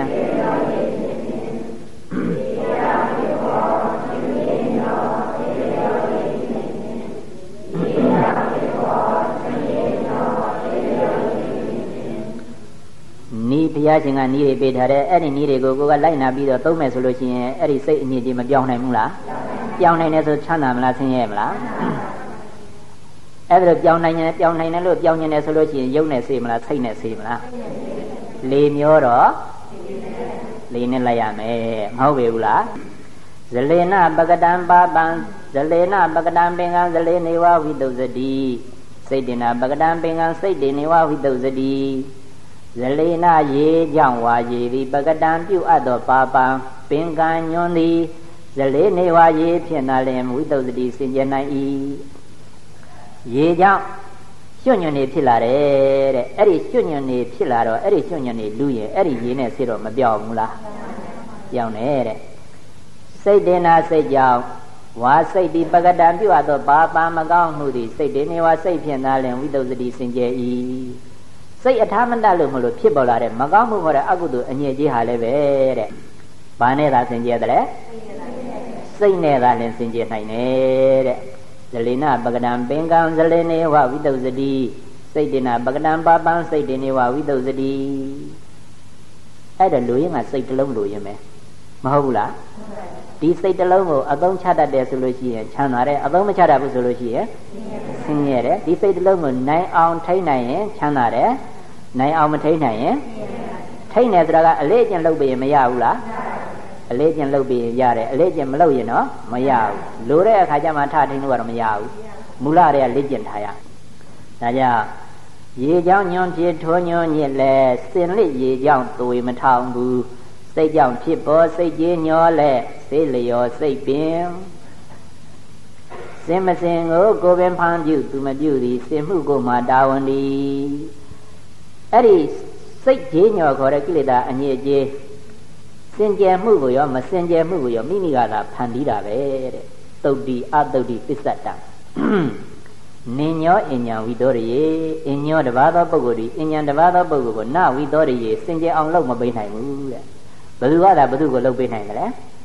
နီးဘုရားရှင်ကနီးတွေပေးထားတယ်အဲ့ဒီနီးတွေကိုကိုကလိုက်နာပြီးတော့သုံးမယ်ဆိုလို့ရှိရင်အဲ့ဒီစိတ်အညစ်အကြေးမပြောင်းနိုင်ဘူးလားပြောင်းနိုင်တယ်ဆိုချမ်းသာမလားဆင်းရဲမလားအဲ့ဒါပြောင်းနိုင်တယ်လို့ပြောင်းနေတယ်ဆိုလို့ရှိရင်ရုပ်နဲ့စေမလားစိတ်နဲ့စေမလားလေမျောတော့လေနဲ့လိုက်ရမယ်မဟုတ်ပေဘူးလားဇလေနပကတံပါပံဇလေနပကတံပင်ကံဇလေနေဝဝိတုဇတိစိတ်တင်နာပကတံပင်ကံစိတ်တင်နေဝဝိတုဇတိဇလေနရေကြောင့်ဝါရေသည်ပကတံပြုအပ်သောပါပံပင်ကံညွန်သည်ဇလေနေဝရေဖြစ်နာလျင်ဝိတုဇတိစင်ကြနိုင်၏ရေကြောင့်ကျွညွန်နေဖြစ်လာတယ်တဲ့အဲ့ဒီကျွညွန်နေဖြစ်လာတော့အဲ့ဒီကျွညွန်နေလူရင်အဲ့ဒီရေနဲ့ဆေးတော့မပြောင်းဘူးလားပြောင်းတယ်တဲ့စိတ်တင်နာစိတ်ကြောင့်ဝါစိတ်ဒီပကတံပြုအပ်သောဘာပါမကောင်းမှုသည်စိတ်တင်နေဝါစိတ်ဖြင့်သာလျှင်ဝိတုဇတိစင်ကြယ်၏စိတ်အထာမတလို့မလို့ဖြစ်ပေါ်လာတဲ့မကောင်းမှုဟောတဲ့အကုသိုလ်အညစ်အကြေးဟာလည်းပဲတဲ့ဘာနဲ့သာစင်ကြယ်တယ်လဲစိတ်နဲ့သာလျှင်စင်ကြယ်နိုင်တယ်တဲ့ဇလေနပကတံပင်ကံဇလေနေဝဝိတုဇတိစိတ်တင်နာပကတံပါပံစိတ်တင်နေဝဝိတုဇတိအဲ့ဒါလူရင်းကစိတ်တစ်လုံးလူရင်းပဲမဟုတ်ဘူးလားဒီစိတ်တစ်လုံးကိုအသုံးချတတ်တယ်ဆိုလို့ရှိရင်ချမ်းသာတယ်အသုံးမချတတ်ဘူးဆိုလို့ရှိရင်ဆင်းရဲတယ်ဒီစိတ်တစ်လုံးကိုနိုင်အောင်ထိန်းနိုင်ရင်ချမ်းသာတယ်နိုင်အောင်မထိန်းနိုင်ရင်ထိန်းတယ်ဆိုတာကအလေးအကျင့်လုပ်ပြီးရင်မရဘူးလားအလေးကျင့်လုပ်ပြီးရင်ရတယ်အလေးကျင့်မလုပ်ရင်တော့မရဘူးလိုတဲ့အခါကျမှထထိန်လို့ကတော့မရဘူးမူလတည်းကလေ့ကျင့်ထားရဒါကြောင့်ရေကြောင့်ညွန်ဖြစ်ထိုးညွန်ညစ်လဲစင်လစ်ရေကြောင့်သွေမထောင်ဘူးစိတ်ကြောင့်ဖြစ်ပေါ်စိတ်ကြီးညောလဲစိတ်လျော်စိတ်ပင်စင်မစင်ကိုပင်ဖန်ပြုသူမပြုသည်စင်မှုကိုမှတာဝန်သည်အဲ့ဒီစိတ်ကြီးညောခေါ်တဲ့ကိလေသာအညစ်အကြေးစင်ကြယ်မှုကိုရောမစင်ကြယ်မှုကိုရောမိမိကသာဖန်တီးတာပဲတဲ့တုတ်တိအတုတ်တိပစ္စတ္တနင်ညောအညာဝိသောရေအညောတပါးသောပုဂ္ဂိုလ်ဒီအညာတပါးသောပုဂ္ဂိုလ်ကိုနဝိသောရေစင်ကြယ်အောင်လုပ်မပေးနိုင်ဘူးတဲ့ဘယ်သူကသာဘယ်သူကိုလုပ်ပေးနိုင်တယ်လဲ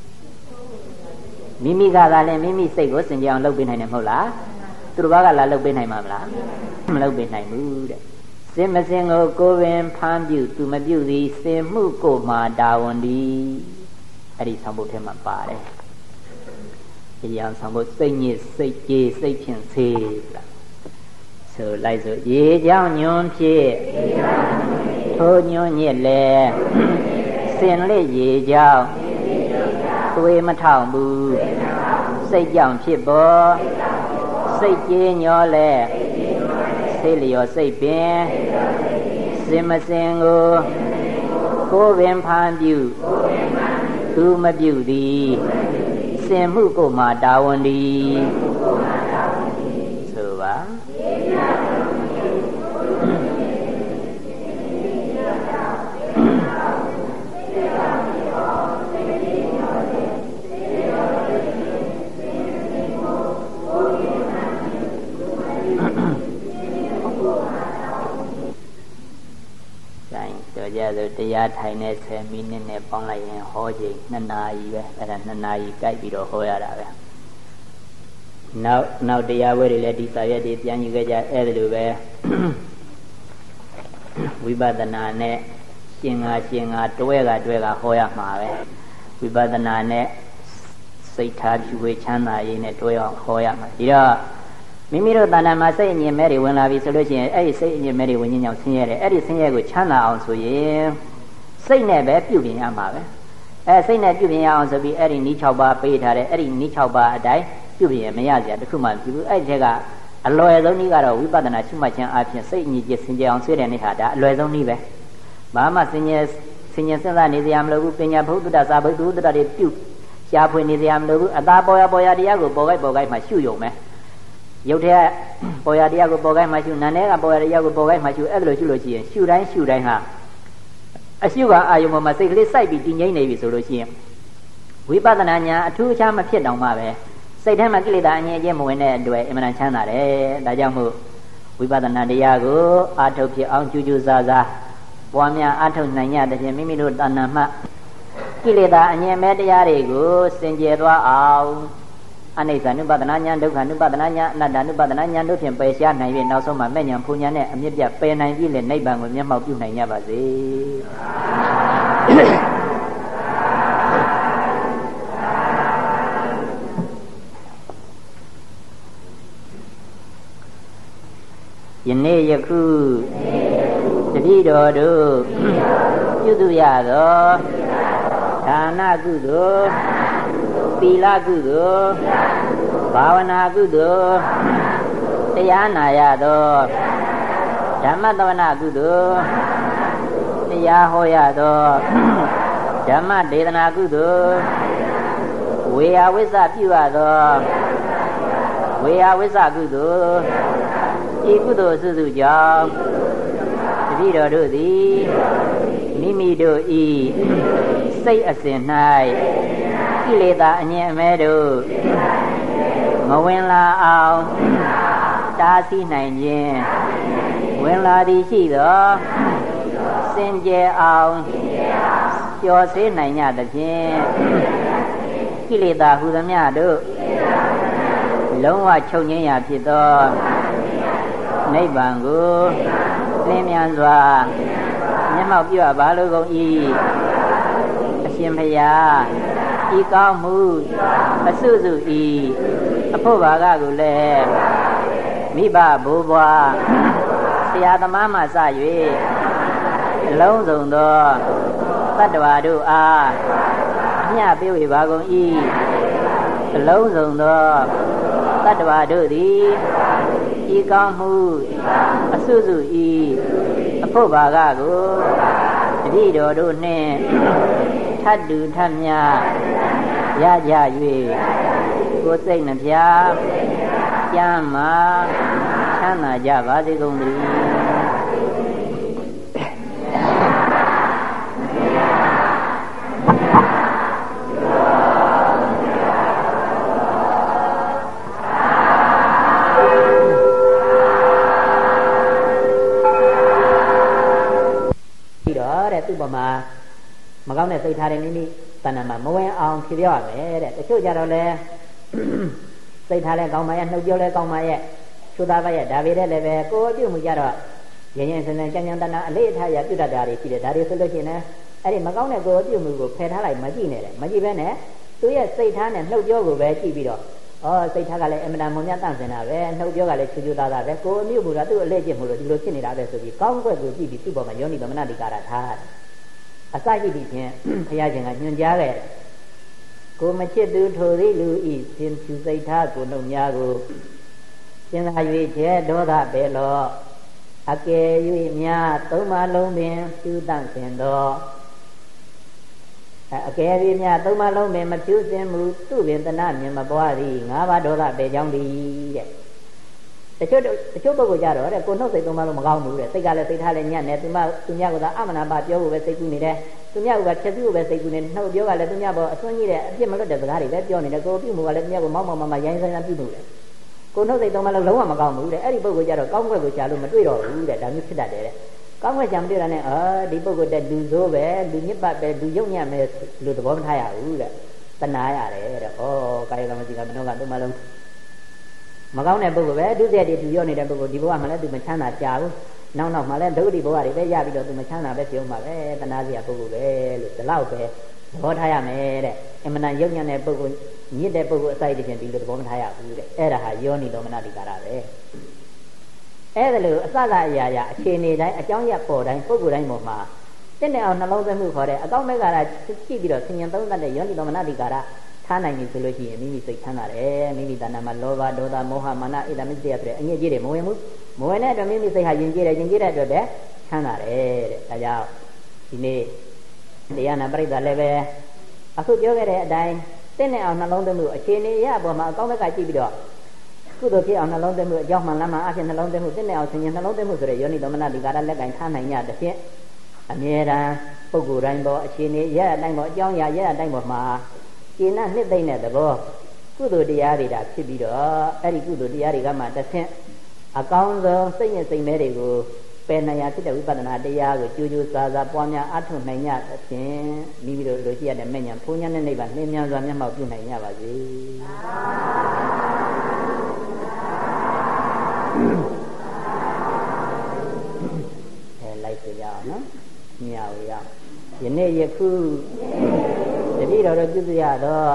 မိမိကသာလည်းမိမိစိတ်ကိုစင်ကြယ်အောင်လုပ်ပေးနိုင်တယ်မဟုတ်လားသူတစ်ပါးကလာလုပ်ပေးနိုင်မှာမလားမလုပ်ပေးနိုင်ဘူးတဲ့စင်မစင်ကိုပင်ဖမ်းပြုသူမပြုသည်စင်မှုကိုမှတာဝန်သည်အဲ့ဒီဆောင်ဖို့ထဲမှာပါတယ်ဒီအောင်ဆောင်ဖို့စိတ်ညစ်စိတ်ကြေးစိတ်ဖြင့်ဆေးလားဆိုလိုက်ဆိုရေကြောင့်ညွန်ဖြစ်ထိုညွန်ညစ်လဲစင်လက်ရေကြောင့်သွေးမထောင်ဘူးစိတ်ကြောင့်ဖြစ်ပေါ်စိတ်ကြေးညောလဲစိတ်လျော်စိတ်ပင်စင်မစင်ကိုပင်ဖန်ပြုသူမပြုသည်စင်မှုကိုမှတာဝန်သည်ဆိုပါကြဆိုတရားထိုင်တဲ့10မိနစ်နဲ့ပေါင်းလိုက်ရင်ဟောချိန်2နာရီပဲအဲ့ဒါ2နာရီကြိုက်ပြီးတော့ဟောရတာပဲနောက်တရားဝဲတွေလည်းဒီစာရွက်တွေပြန်ယူခဲ့ကြအဲ့ဒါလိုပဲဝိပဿနာနဲ့ရှင်ငါတွဲကဟောရမှာပဲဝိပဿနာနဲ့စိတ်ထားဖြူဝေချမ်းသာရေးနဲ့တွဲအောင်ဟောရမှာဒီတော့မိမိတို့တဏ္ဍာမှာစိတ်အငြင်းမဲ့တွေဝင်လာပြီဆိုလို့ရှိရင်အဲ့ဒီစိတ်အငြင်းမဲ့တွေဝင်ခြင်းကြောင့်ဆင်းရဲတယ်အဲ့ဒီဆင်းရဲကိုချမ်းသာအောင်ဆိုရင်စိတ်နဲ့ပဲပြုပြင်ရမှာပဲစိတ်နဲ့ပြုပြင်ရအောင်ဆိုပြီးအဲ့ဒီနိ6ပါးပေးထားတယ်အဲ့ဒီနိ6ပါးအတိုင်းပြုပြင်မရစရာတခုမှမရှိဘူးအဲ့ဒီချက်ကအလွယ်ဆုံးနည်းကတော့ဝိပဿနာရှုမှတ်ခြင်းအပြင်စိတ်အငြင်းစင်ကြယ်အောင်ဆွဲတဲ့နေ့ဟာဒါအလွယ်ဆုံးနည်းပဲဘာမှစင်ကြယ်စဉ်းစားနေစရာမလိုဘူးပညာဘုဒ္ဓစာဘုဒ္ဓတွေပြုရှားဖွေနေစရာမလိုဘူးအသာပေါ်ရတရားကိုပေါ်ကိုက်မှရှုယုံမယ်ရုပ်ထဲပေါ်ရတရားကိုပေါ်ကိုက်မှရှုနာနဲ့ကပေါ်ရတရားကိုပေါ်ကိုက်မှရှုအဲ့လိုရှုလို့ရှိရင်ရှုတိုင်းဟာအရှုကအာယုံပေါ်မှာစိတ်ကလေးစိုက်ပြီးတည်ငြိမ်နေပြီဆိုလို့ရှိရင်ဝိပဿနာဉာဏ်အထူးအခြားမဖြစ်တော့မှပဲစိတ်ထဲမှာကိလေသာအငြင်းအကျဉ်းမဝင်တဲ့အတွက်အမှန်တန်ချမ်းသာတယ်ဒါကြောင့်မို့ဝိပဿနာတရားကိုအာထုတ်ဖြစ်အောင်ကြိုးကြိုးစားစားပွားများအာထုတ်နိုင်ရတဲ့ဖြင့်မိမိတို့တဏ္ဍာမှကိလေသာအငြင်းမဲ့တရားတွေကိုစင်ကြယ်သွားအောင်အနိစ္စ ानु ပဒနာဉာဏ်ဒုက္ခ ानु ပဒနာဉာဏ်အနတ္တ ानु ပဒနာဉာဏ်တို့ဖြင့်ပယ်ရှားနိုင်ပြီးနောက်ဆုံးမှာမဲ့ဉာဏ်ဖူဉာဏ်နဲ့အမြင့်ပြပယ်နိုင်ပြီးလေနိဗ္ဗာန်ကိုမျက်မှောက်ပြုနိုင်ကြပါစေယနေ့ယခုတတိတော်တို့ပြုစုရသောဒါနကုသိုလ်သီလကုသိုလ်ဘာဝနာကုသိုလ်တရားနာရသောဓမ္မသဝနာကုသိုလ်တရားဟောရသောဓမ္မဒေသနာကုသိုလ်ဝေယဝိဇ္ဇပြုရသောဝေယဝိဇ္ဇကုသိုလ်ဤကုသိုလ်စုစုကြောင့်တပည့်တော်တို့သည်မိမိတို့ဤစိတ်အစဉ်၌ကိလေသာအငြင်းအမဲတို့မဝင်လာအောင်တားဆီးနိုင်ခြင်းဝင်လာသည်ရှိသောစင်ကြယ်အောင်ကျော်ဆေးနိုင်ကြသဖြင့်ကိလေသာဟူသမျှတို့လုံးဝချုပ်ငြိမ်းရာဖြစ်သောနိဗ္ဗာန်ကိုလင်းမြန်စွာမျက်မှောက်ပြုအပ်ပါလိုကုန်၏အရှင်ဘုရားဤကောင်းမှုအစုစုဤအဖို့ဘာကကိုလည်းမိဘဘိုးဘွားဆရာသမားမှစ၍အလုံးစုံသောတတ္တဝါတို့အားအမျှပေးဝေပါကုန်၏အလုံးစုံသောတတ္တဝါတို့သည်ဤကောင်းမှုအစုစုဤအဖို့ဘာကကိုတတိတော်တို့နှင့်ထတ်တူထတ်မြရကြ၍ကိုယ်စိတ်နှဖျားကျမ်းမာချမ်းသာကြပါစေကုန်သတည်းသူ့ပမာမကောင်းတဲ့စိတ်ထားတဲ့မိမိတဏ္ဍာမှာမဝင်အောင်ဖြေပြောရမယ်တဲ့တချို့ကြတော့လဲစိတ်ထားလဲကောင်းပါရဲ့နှုတ်ပြောလဲကောင်းပါရဲ့ချူသားပါရဲ့ဒါပေမဲ့လည်းပဲကိုယ်ပြုမှုကြတော့ရင်ရင်စင်စင်ကြမ်းကြမ်းတဏ္ဍာအလေးအထားရပြုတတ်တာတွေရှိတယ်ဒါတွေဆိုလို့ရှိရင်လည်းအဲ့ဒီမကောင်းတဲ့ကိုယ်ပြုမှုကိုဖယ်ထားလိုက်မကြည့်နဲ့မကြည့်ဘဲနဲ့သူရဲ့စိတ်ထားနဲ့နှုတ်ပြောကိုပဲကြည့်ပြီးတော့စိတ်ထားကလည်းအမှန်တန်မုံမြတ်တန့်စင်တာပဲနှုတ်ပြောကလည်းချူချူသားသားပဲကိုယ်အမြုပ်မှုကသူ့အလေးကျင့်မှုလို့ဒီလိုဖြစ်နေတာပဲဆိုပြီးကောင်းကွက်ကိုကြည့်ပြီးသူ့ပေါ်မှာယောနိသမနတိကာရထားအစရှိသည်ဖြင့်ဘုရားရှင်ကညွှန်ကြားခဲ့ကိုမချစ်သူထိုသည်လူဤရှင်ဖြူစိတ်ထားကိုနှုတ်များကိုစဉ်းစား၍ကျဲဒေါသပဲလောအကယ်၍များသုံးပါလုံးပင်ဖြူတန့်စင်သောအကယ်၍များသုံးပါလုံးပင်မဖြူစင်မူသူပင်တနာမြင်မပွားသည်ငါးပါးဒေါသပဲကြောင်းသည်တဲ့တချို့ပုဂ္ဂိုလ်ကြတော့တဲ့ကိုနှုတ်စိတ်သုံးပါလို့မကောင်းဘူးတဲ့စိတ်ကလည်းစိတ်ထားလည်းညံ့နေသူများကသာအမနာပါပြောဖို့ပဲစိတ်ကူးနေတယ်သူများကဖြည့်ဆည်းဖို့ပဲစိတ်ကူးနေနှုတ်ပြောကလည်းသူများပေါ်အစွန်းကြီးတဲ့အပြစ်မလွတ်တဲ့စကားတွေပဲပြောနေတယ်ကိုပြုမှုကလည်းသူများကမောက်မရိုင်းဆိုင်ဆိုင်ပြုမှုတယ်ကိုနှုတ်စိတ်သုံးပါလို့လုံးဝမကောင်းဘူးတဲ့အဲ့ဒီပုဂ္ဂိုလ်ကြတော့ကောင်းကွက်ကိုရှာလို့မတွေ့တော့ဘူးတဲ့ဒါမျိုးဖြစ်တတ်တယ်တဲ့ကောင်းကွက်ရှာမတွေ့တာနဲ့ဒီပုဂ္ဂိုလ်တဲ့လူဆိုးပဲလူညစ်ပတ်ပဲလူယုံညံ့မယ်လို့သဘောမထားရဘူးတဲ့တဏှာရတယ်တဲ့ကာယကံမရှိကမနောကသုံးပါလုံးမကောင်းတဲ့ပုဂ္ဂိုလ်ပဲဒုစရိုက်တွေသူရောနေတဲ့ပုဂ္ဂိုလ်ဒီဘဝမှာလည်းသူမချမ်းသာကြဘူးနောက်မှလည်းဒုတိဘဝတွေပဲရပြီးတော့သူမချမ်းသာပဲပြုံးပါပဲတဏှာစရာပုဂ္ဂိုလ်ပဲလို့ဒီလောက်ပဲသဘောထားရမယ်တဲ့အမှန်တန်ယုံညံ့တဲ့ပုဂ္ဂိုလ်ညစ်တဲ့ပုဂ္ဂိုလ်အစိုက်တည်းချင်းဒီလိုသဘောမထားရဘူးတဲ့အဲ့ဒါဟာယောနိသောမနတိကာရပဲအဲ့ဒါလို့အစကအရာရာအခြေအနေတိုင်းအကြောင်းရပေါ်တိုင်းပုဂ္ဂိုလ်တိုင်းပေါ်မှာတဲ့နဲ့အောင်နှလုံးသွင်းမှုခေါ်တဲ့အကောင့်မဲ့ကာရကြည့်ပြီးတော့ဆင်ញံသုံးသပ်တဲ့ယောနိသောမနတိကာရထားနိုင်ပြီဆိုလို့ရှိရင်မိမိစိတ်ချမ်းသာတယ်မိမိတဏ္ဍာမှာလောဘဒေါသမောဟမာနဣဒ္ဓမစ္စယဆိုတဲ့အညစ်အကြေးတွေမဝင်ဘူးမဝင်တဲ့အတွက်မိမိစိတ်ဟာယဉ်ကျေးတဲ့အတွက်ပဲချမ်းသာတယ်တဲ့ဒါကြောင့်ဒီနေ့တရားနာပရိသတ်လည်းပဲအခုပြောခဲ့တဲ့အတိုင်းသိနေအောင်နှလုံးသွင်းမှုအခြေအနေရအပေါ်မှာအကောင်းဘက်ကကြည့်ပြီးတော့ကုသိုလ်ဖြစ်အောင်နှလုံးသွင်းမှုအကြောင်းမှန်လမ်းမှအဖြစ်နှလုံးသွင်းမှုသိနေအောင်ဆင်ញံနှလုံးသွင်းမှုဆိုတဲ့ယောနိသောမနတိကာရလက်ကင်ထားနိုင်ရတဲ့ဖြင့်အမြဲတမ်းပုဂ္ဂိုလ်တိုင်းပေါ်အခြေအနေရအတိုင်းပေါ်အကြောင်းရအတိုင်းပေါ်မှာကျင့်တဲ့နှစ်သိမ့်တဲ့သဘောကုသိုလ်တရားတွေဒါဖြစ်ပြီးတော့အဲ့ဒီကုသိုလ်တရားတွေကမှတစ်ဆင့်အကောင်းဆုံးစိတ်ညစ်စိတ်မဲတွေကိုပယ်နိုင်ရဖြစ်တဲ့ဝိပဿနာတရားကိုကြိုးကြိုးစားစားပွားများအားထုတ်နိုင်ကြသဖြင့်မိမိတို့လိုရှိရတဲ့မဲ့ညာဘုံညာနဲ့နိဗ္ဗာန်နှင်းမြန်စွာမျက်မှောက်ပြုနိုင်ကြပါစေ။လိုက်ကြရအောင်နော်။မြောက်ရအောင်။ယနေ့ယခုတတိတော်တို့ပြုစုရသော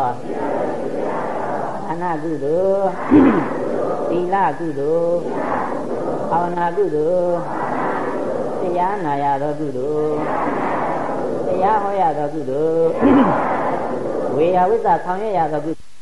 ဒါနကုသိုလ်သီလကုသိုလ်ဘာဝနာကုသိုလ်တရားနာရသောကုသိုလ်တရားဟောရသောကုသိုလ်ဝေယဝိဇ္ဇာဆောင်ရွက်ရသောကုသိုလ်